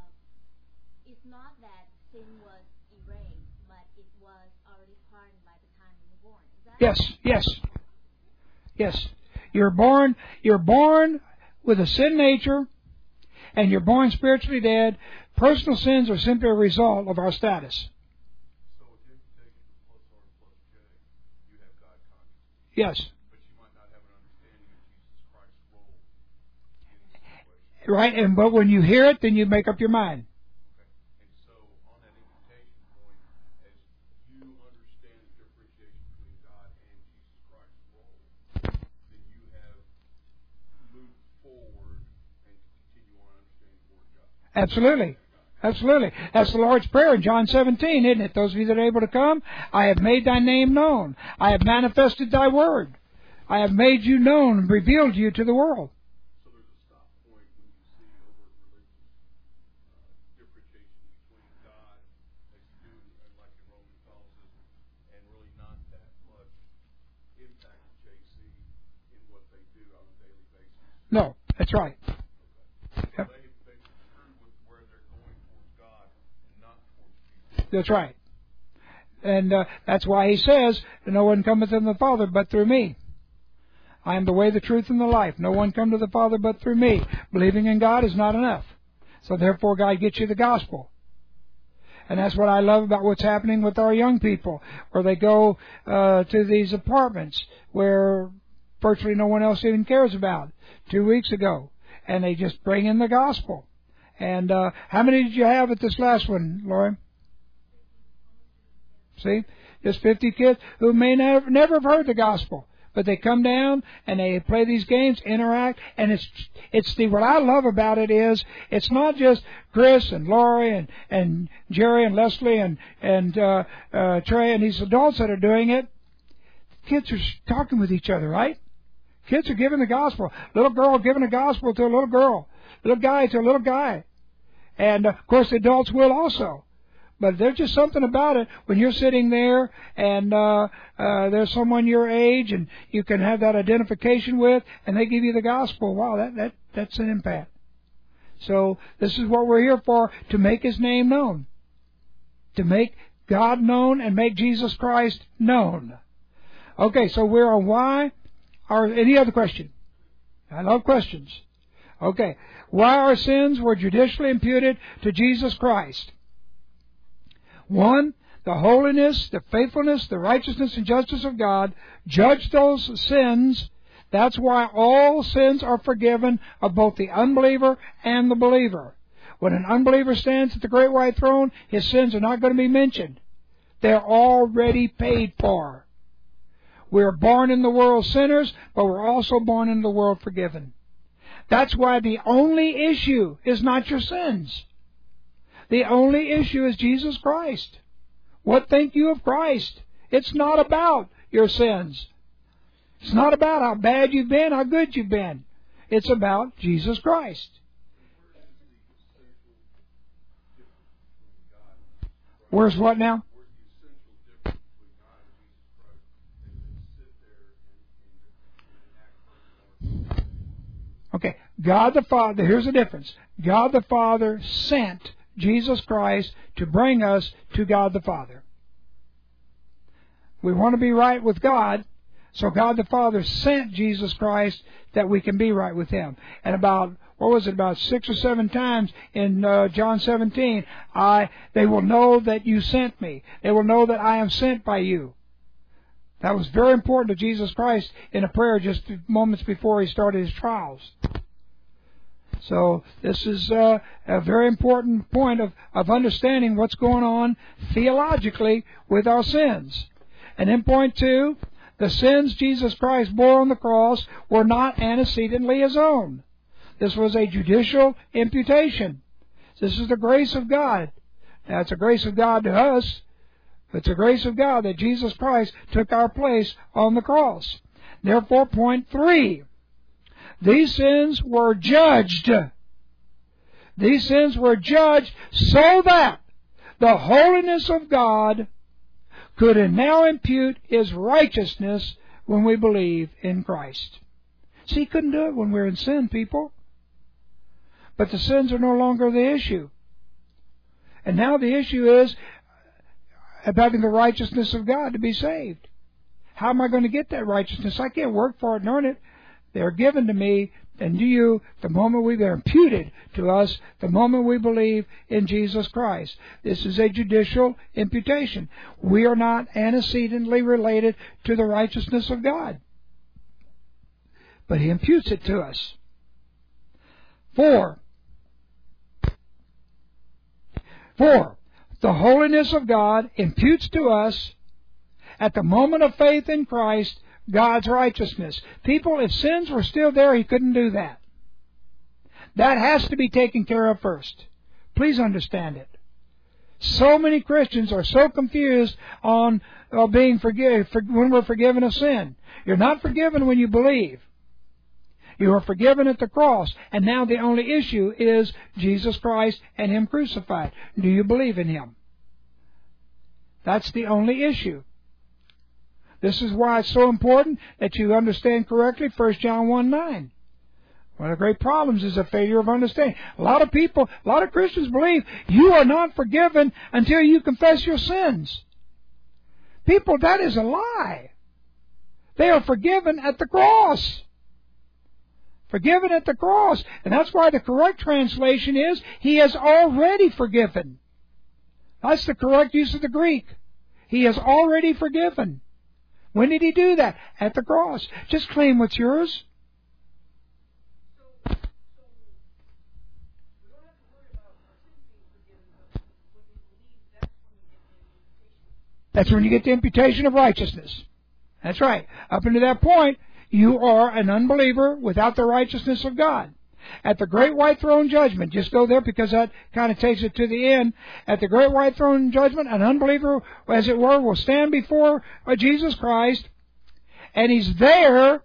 it's not that sin was erased, but it was already pardoned by the time you were born? Is that Yes. Yes. Yes. You're born with a sin nature, and you're born spiritually dead. Personal sins are simply a result of our status. So with imputation plus R plus J, you have God consciousness. Yes. But you might not have an understanding of Jesus Christ's role in this situation. Right, but when you hear it, then you make up your mind. Okay. And so on that imputation point, as you understand the differentiation between God and Jesus Christ's role, then you have moved forward and continue on understanding the Word of God. Absolutely. Absolutely. That's the Lord's Prayer in John 17, isn't it? Those of you that are able to come, I have made thy name known. I have manifested thy word. I have made you known and revealed you to the world. So there's a stop point when you see overt religious differentiation between God, as you do like in Roman Catholicism, and really not that much impact of JC in what they do on a daily basis. No, that's right. Yep. They screw with where they're going towards God and not towards people. That's right. And that's why he says, no one cometh unto the Father but through me. I am the way, the truth, and the life. No one come to the Father but through me. Believing in God is not enough. So therefore God gets you the gospel. And that's what I love about what's happening with our young people, where they go to these apartments where virtually no one else even cares about 2 weeks ago. And they just bring in the gospel. And how many did you have at this last one, Lauren? See? Just 50 kids who may never have heard the gospel. But they come down and they play these games, interact, and what I love about it is it's not just Chris and Laurie and Jerry and Leslie and Trey and these adults that are doing it. Kids are talking with each other, right? Kids are giving the gospel. Little girl giving the gospel to a little girl. Little guy to a little guy. And, of course, the adults will also. But there's just something about it when you're sitting there and there's someone your age and you can have that identification with, and they give you the gospel. Wow, that's an impact. So this is what we're here for, to make His name known. To make God known and make Jesus Christ known. Okay, so we're on why. Any other question? I love questions. Okay. Why our sins were judicially imputed to Jesus Christ. 1, the holiness, the faithfulness, the righteousness and justice of God judged those sins. That's why all sins are forgiven of both the unbeliever and the believer. When an unbeliever stands at the great white throne, his sins are not going to be mentioned. They're already paid for. We're born in the world sinners, but we're also born in the world forgiven. That's why the only issue is not your sins. The only issue is Jesus Christ. What think you of Christ? It's not about your sins. It's not about how bad you've been, how good you've been. It's about Jesus Christ. Where's what now? Okay, God the Father, here's the difference. God the Father sent Jesus Christ to bring us to God the Father. We want to be right with God, so God the Father sent Jesus Christ that we can be right with Him. And about 6 or 7 times in John 17, they will know that you sent me. They will know that I am sent by you. That was very important to Jesus Christ in a prayer just moments before He started His trials. So this is a very important point of understanding what's going on theologically with our sins. And then point 2, the sins Jesus Christ bore on the cross were not antecedently His own. This was a judicial imputation. This is the grace of God. Now, it's a grace of God to us. It's a grace of God that Jesus Christ took our place on the cross. Therefore, point 3. These sins were judged. These sins were judged so that the holiness of God could now impute His righteousness when we believe in Christ. See, He couldn't do it when we're in sin, people. But the sins are no longer the issue. And now the issue is about having the righteousness of God to be saved. How am I going to get that righteousness? I can't work for it and earn it. They're given to me and to you the moment they're imputed to us, the moment we believe in Jesus Christ. This is a judicial imputation. We are not antecedently related to the righteousness of God. But He imputes it to us. 4. The holiness of God imputes to us, at the moment of faith in Christ, God's righteousness. People, if sins were still there, He couldn't do that. That has to be taken care of first. Please understand it. So many Christians are so confused on being when we're forgiven of sin. You're not forgiven when you believe. You are forgiven at the cross. And now the only issue is Jesus Christ and Him crucified. Do you believe in Him? That's the only issue. This is why it's so important that you understand correctly 1 John 1:9. One of the great problems is a failure of understanding. A lot of Christians believe you are not forgiven until you confess your sins. People, that is a lie. They are forgiven at the cross. Forgiven at the cross. And that's why the correct translation is, He has already forgiven. That's the correct use of the Greek. He has already forgiven. When did He do that? At the cross. Just claim what's yours. So we don't have to worry about our sins being forgiven, but when we believe, that's when we get the imputation. That's when you get the imputation of righteousness. That's right. Up until that point, you are an unbeliever without the righteousness of God. At the great white throne judgment, just go there because that kind of takes it to the end. At the great white throne judgment, an unbeliever, as it were, will stand before Jesus Christ, and He's there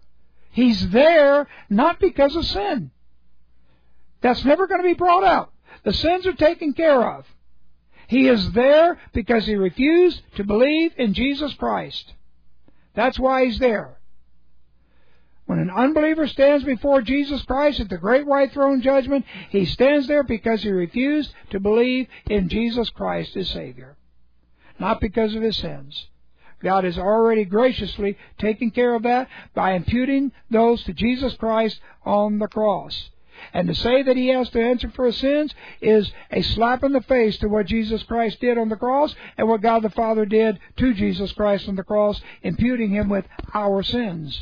not because of sin. That's never going to be brought out. The sins are taken care of. He is there because He refused to believe in Jesus Christ. That's why He's there. When an unbeliever stands before Jesus Christ at the great white throne judgment, he stands there because he refused to believe in Jesus Christ as Savior, not because of his sins. God has already graciously taken care of that by imputing those to Jesus Christ on the cross. And to say that He has to answer for His sins is a slap in the face to what Jesus Christ did on the cross and what God the Father did to Jesus Christ on the cross, imputing Him with our sins.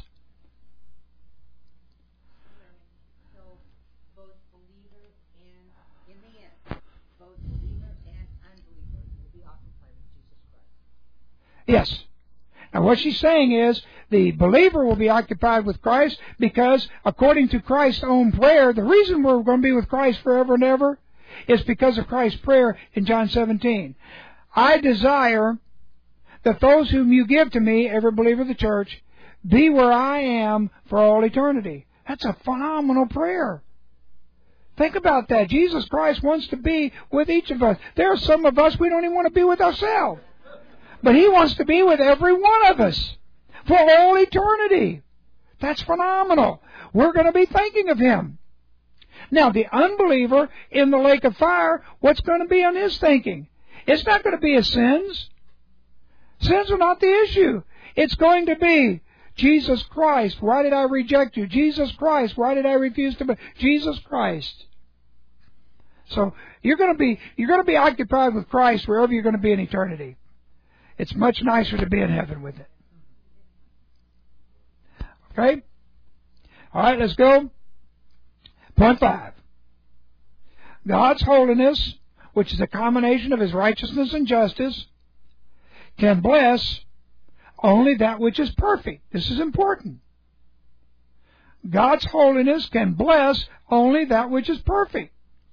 Yes. Now what she's saying is the believer will be occupied with Christ because according to Christ's own prayer, the reason we're going to be with Christ forever and ever is because of Christ's prayer in John 17. I desire that those whom you give to me, every believer of the church, be where I am for all eternity. That's a phenomenal prayer. Think about that. Jesus Christ wants to be with each of us. There are some of us we don't even want to be with ourselves. But He wants to be with every one of us for all eternity. That's phenomenal. We're going to be thinking of Him. Now, the unbeliever in the lake of fire, what's going to be on his thinking? It's not going to be his sins. Sins are not the issue. It's going to be, Jesus Christ, why did I reject you? Jesus Christ, why did I refuse to believe? Jesus Christ. So you're going to be occupied with Christ wherever you're going to be in eternity. It's much nicer to be in heaven with it. Okay? All right, let's go. Point 5. God's holiness, which is a combination of His righteousness and justice, can bless only that which is perfect. This is important. God's holiness can bless only that which is perfect.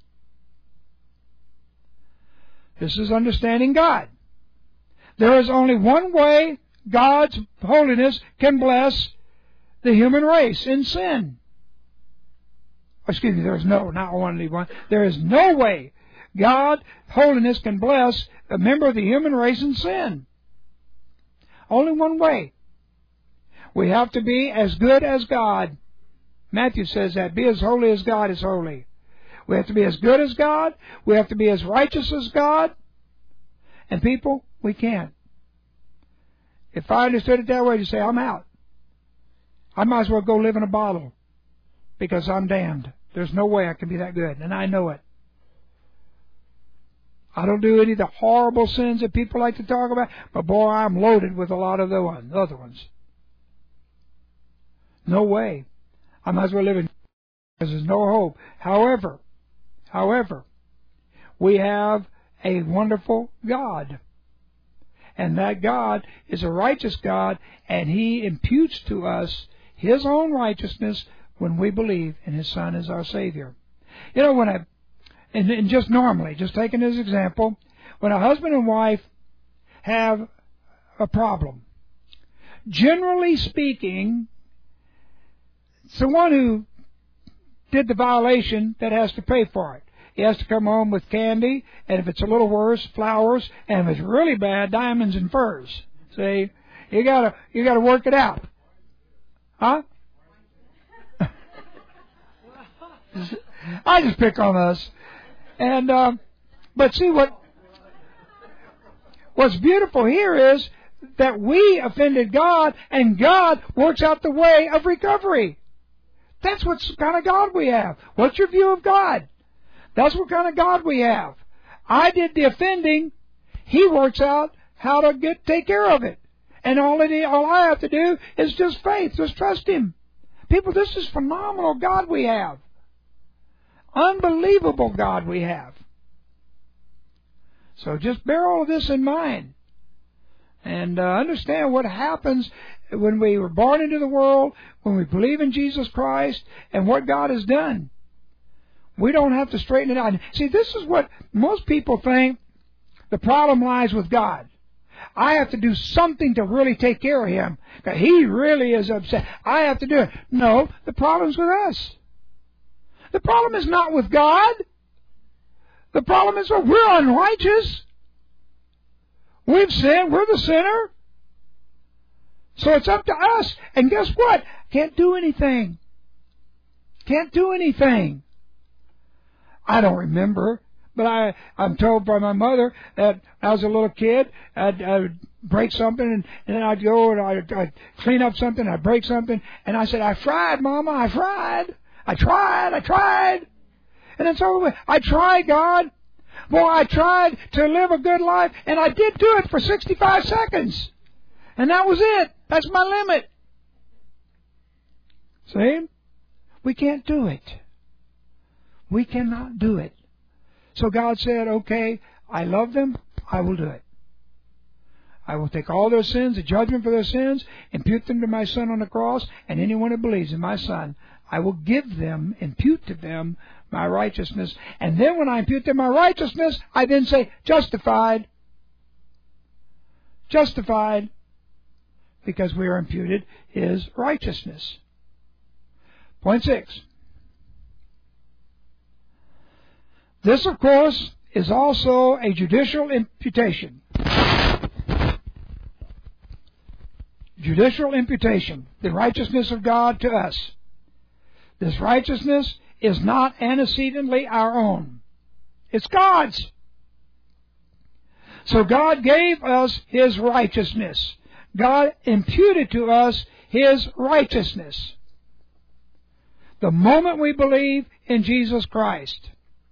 This is understanding God. There is only one way God's holiness can bless the human race in sin. Excuse me, there is no, not one. There is no way God's holiness can bless a member of the human race in sin. Only one way. We have to be as good as God. Matthew says that. Be as holy as God is holy. We have to be as good as God. We have to be as righteous as God. And people, we can't. If I understood it that way, you'd say, I'm out. I might as well go live in a bottle because I'm damned. There's no way I can be that good, and I know it. I don't do any of the horrible sins that people like to talk about, but boy, I'm loaded with a lot of the other ones. No way. I might as well live in because there's no hope. However, we have a wonderful God. And that God is a righteous God, and He imputes to us His own righteousness when we believe in His Son as our Savior. You know, and just normally, just taking as example, when a husband and wife have a problem, generally speaking, it's the one who did the violation that has to pay for it. He has to come home with candy, and if it's a little worse, flowers, and if it's really bad, diamonds and furs. See, you gotta work it out, huh? I just pick on us, and but see what's beautiful here is that we offended God, and God works out the way of recovery. That's what kind of God we have. What's your view of God? That's what kind of God we have. I did the offending. He works out how to take care of it. And all I have to do is just faith, just trust Him. People, this is phenomenal God we have. Unbelievable God we have. So just bear all of this in mind. And understand what happens when we were born into the world, when we believe in Jesus Christ, and what God has done. We don't have to straighten it out. See, this is what most people think the problem lies with God. I have to do something to really take care of Him. He really is upset. I have to do it. No, the problem's with us. The problem is not with God. The problem is that we're unrighteous. We've sinned. We're the sinner. So it's up to us. And guess what? Can't do anything. Can't do anything. I don't remember, but I'm told by my mother that when I was a little kid, I'd break something, and then I'd go and I'd clean up something, I'd break something, and I said, I tried, Mama, I tried. I tried. And it's over with. I tried, God. Boy, I tried to live a good life, and I did do it for 65 seconds. And that was it. That's my limit. See? We can't do it. We cannot do it. So God said, okay, I love them, I will do it. I will take all their sins, the judgment for their sins, impute them to my Son on the cross, and anyone who believes in my Son, I will give them, impute to them my righteousness. And then when I impute them my righteousness, I then say, justified. Justified. Because we are imputed His righteousness. Point 6. This, of course, is also a judicial imputation. Judicial imputation, the righteousness of God to us. This righteousness is not antecedently our own. It's God's. So God gave us His righteousness. God imputed to us His righteousness. The moment we believe in Jesus Christ.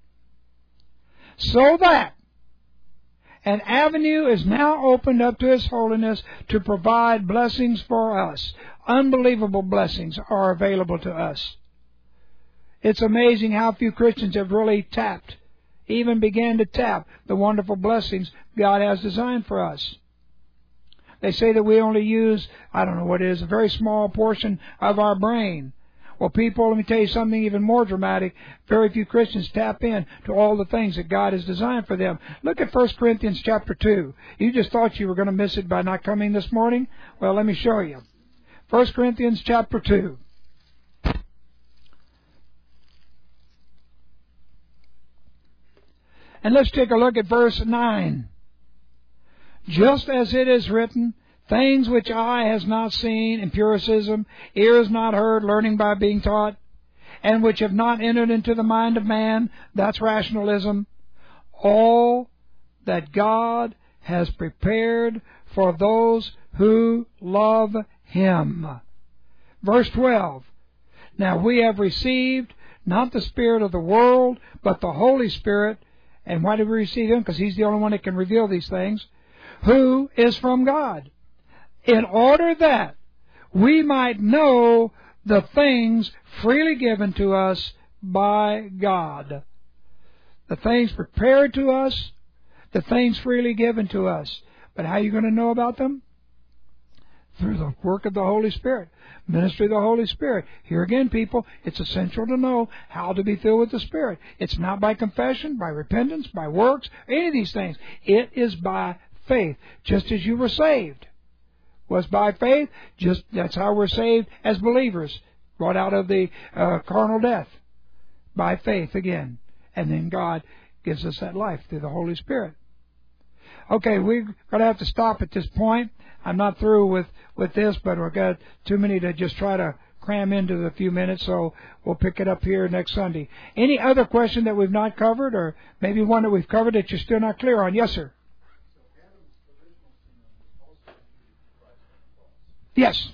So that an avenue is now opened up to His holiness to provide blessings for us. Unbelievable blessings are available to us. It's amazing how few Christians have really tapped, even began to tap, the wonderful blessings God has designed for us. They say that we only use, I don't know what it is, a very small portion of our brain. Well, people, let me tell you something even more dramatic. Very few Christians tap in to all the things that God has designed for them. Look at 1 Corinthians chapter 2. You just thought you were going to miss it by not coming this morning? Well, let me show you. 1 Corinthians chapter 2. And let's take a look at verse 9. Just as it is written, things which eye has not seen, empiricism, ear has not heard, learning by being taught, and which have not entered into the mind of man, that's rationalism, all that God has prepared for those who love Him. Verse 12, now we have received not the spirit of the world, but the Holy Spirit. And why did we receive Him? Because He's the only one that can reveal these things. Who is from God, in order that we might know the things freely given to us by God. The things prepared to us, the things freely given to us. But how are you going to know about them? Through the work of the Holy Spirit. Ministry of the Holy Spirit. Here again, people, it's essential to know how to be filled with the Spirit. It's not by confession, by repentance, by works, any of these things. It is by faith, just as you were saved. Was by faith, just that's how we're saved as believers, brought out of the carnal death. By faith again. And then God gives us that life through the Holy Spirit. Okay, we're going to have to stop at this point. I'm not through with this, but we've got too many to just try to cram into the few minutes, so we'll pick it up here next Sunday. Any other question that we've not covered, or maybe one that we've covered that you're still not clear on? Yes, sir. Yes.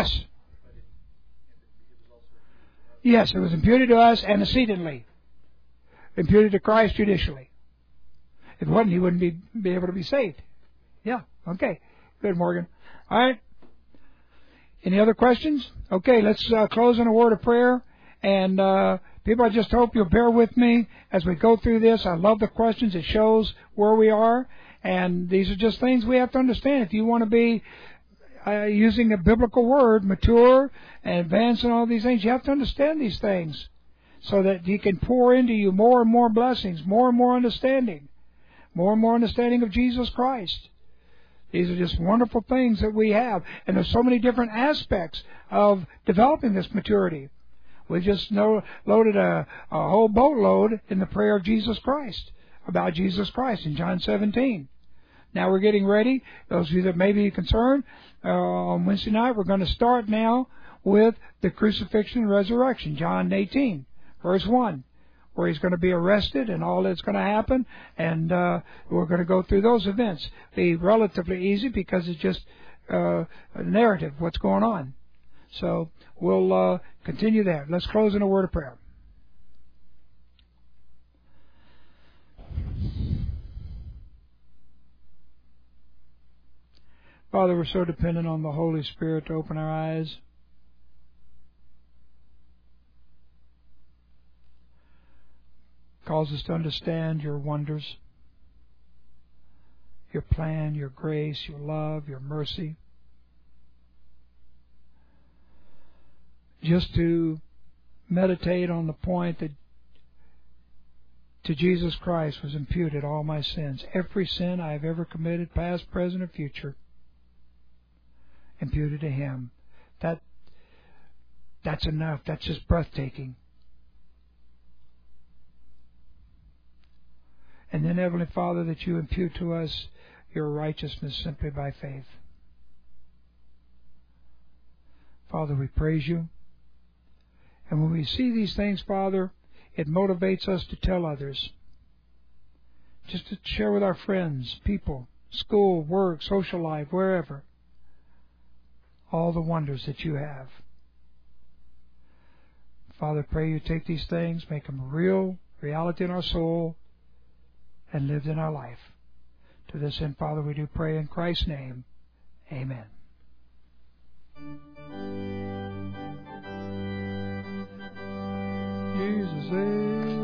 Yes, it was imputed to us antecedently. Imputed to Christ judicially. If it wasn't, he wouldn't be able to be saved. Yeah, okay. Good, Morgan. All right. Any other questions? Okay, let's close in a word of prayer. And people, I just hope you'll bear with me as we go through this. I love the questions. It shows where we are. And these are just things we have to understand. If you want to be using a biblical word, mature and advance in all these things, you have to understand these things so that He can pour into you more and more blessings, more and more understanding of Jesus Christ. These are just wonderful things that we have. And there's so many different aspects of developing this maturity. We just loaded a whole boatload in the prayer of Jesus Christ, about Jesus Christ in John 17. Now we're getting ready. Those of you that may be concerned, on Wednesday night we're going to start now with the crucifixion and resurrection, John 18, verse 1. Where He's going to be arrested and all that's going to happen, and we're going to go through those events. Be relatively easy because it's just a narrative, what's going on. So we'll continue there. Let's close in a word of prayer. Father, we're so dependent on the Holy Spirit to open our eyes. Cause us to understand Your wonders, Your plan, Your grace, Your love, Your mercy. Just to meditate on the point that to Jesus Christ was imputed all my sins. Every sin I have ever committed, past, present, or future, imputed to Him. That's enough. That's just breathtaking. And then, Heavenly Father, that You impute to us Your righteousness simply by faith. Father, we praise You. And when we see these things, Father, it motivates us to tell others. Just to share with our friends, people, school, work, social life, wherever. All the wonders that You have. Father, pray You take these things, make them a real reality in our soul, and lived in our life. To this end, Father, we do pray in Christ's name. Amen. Jesus,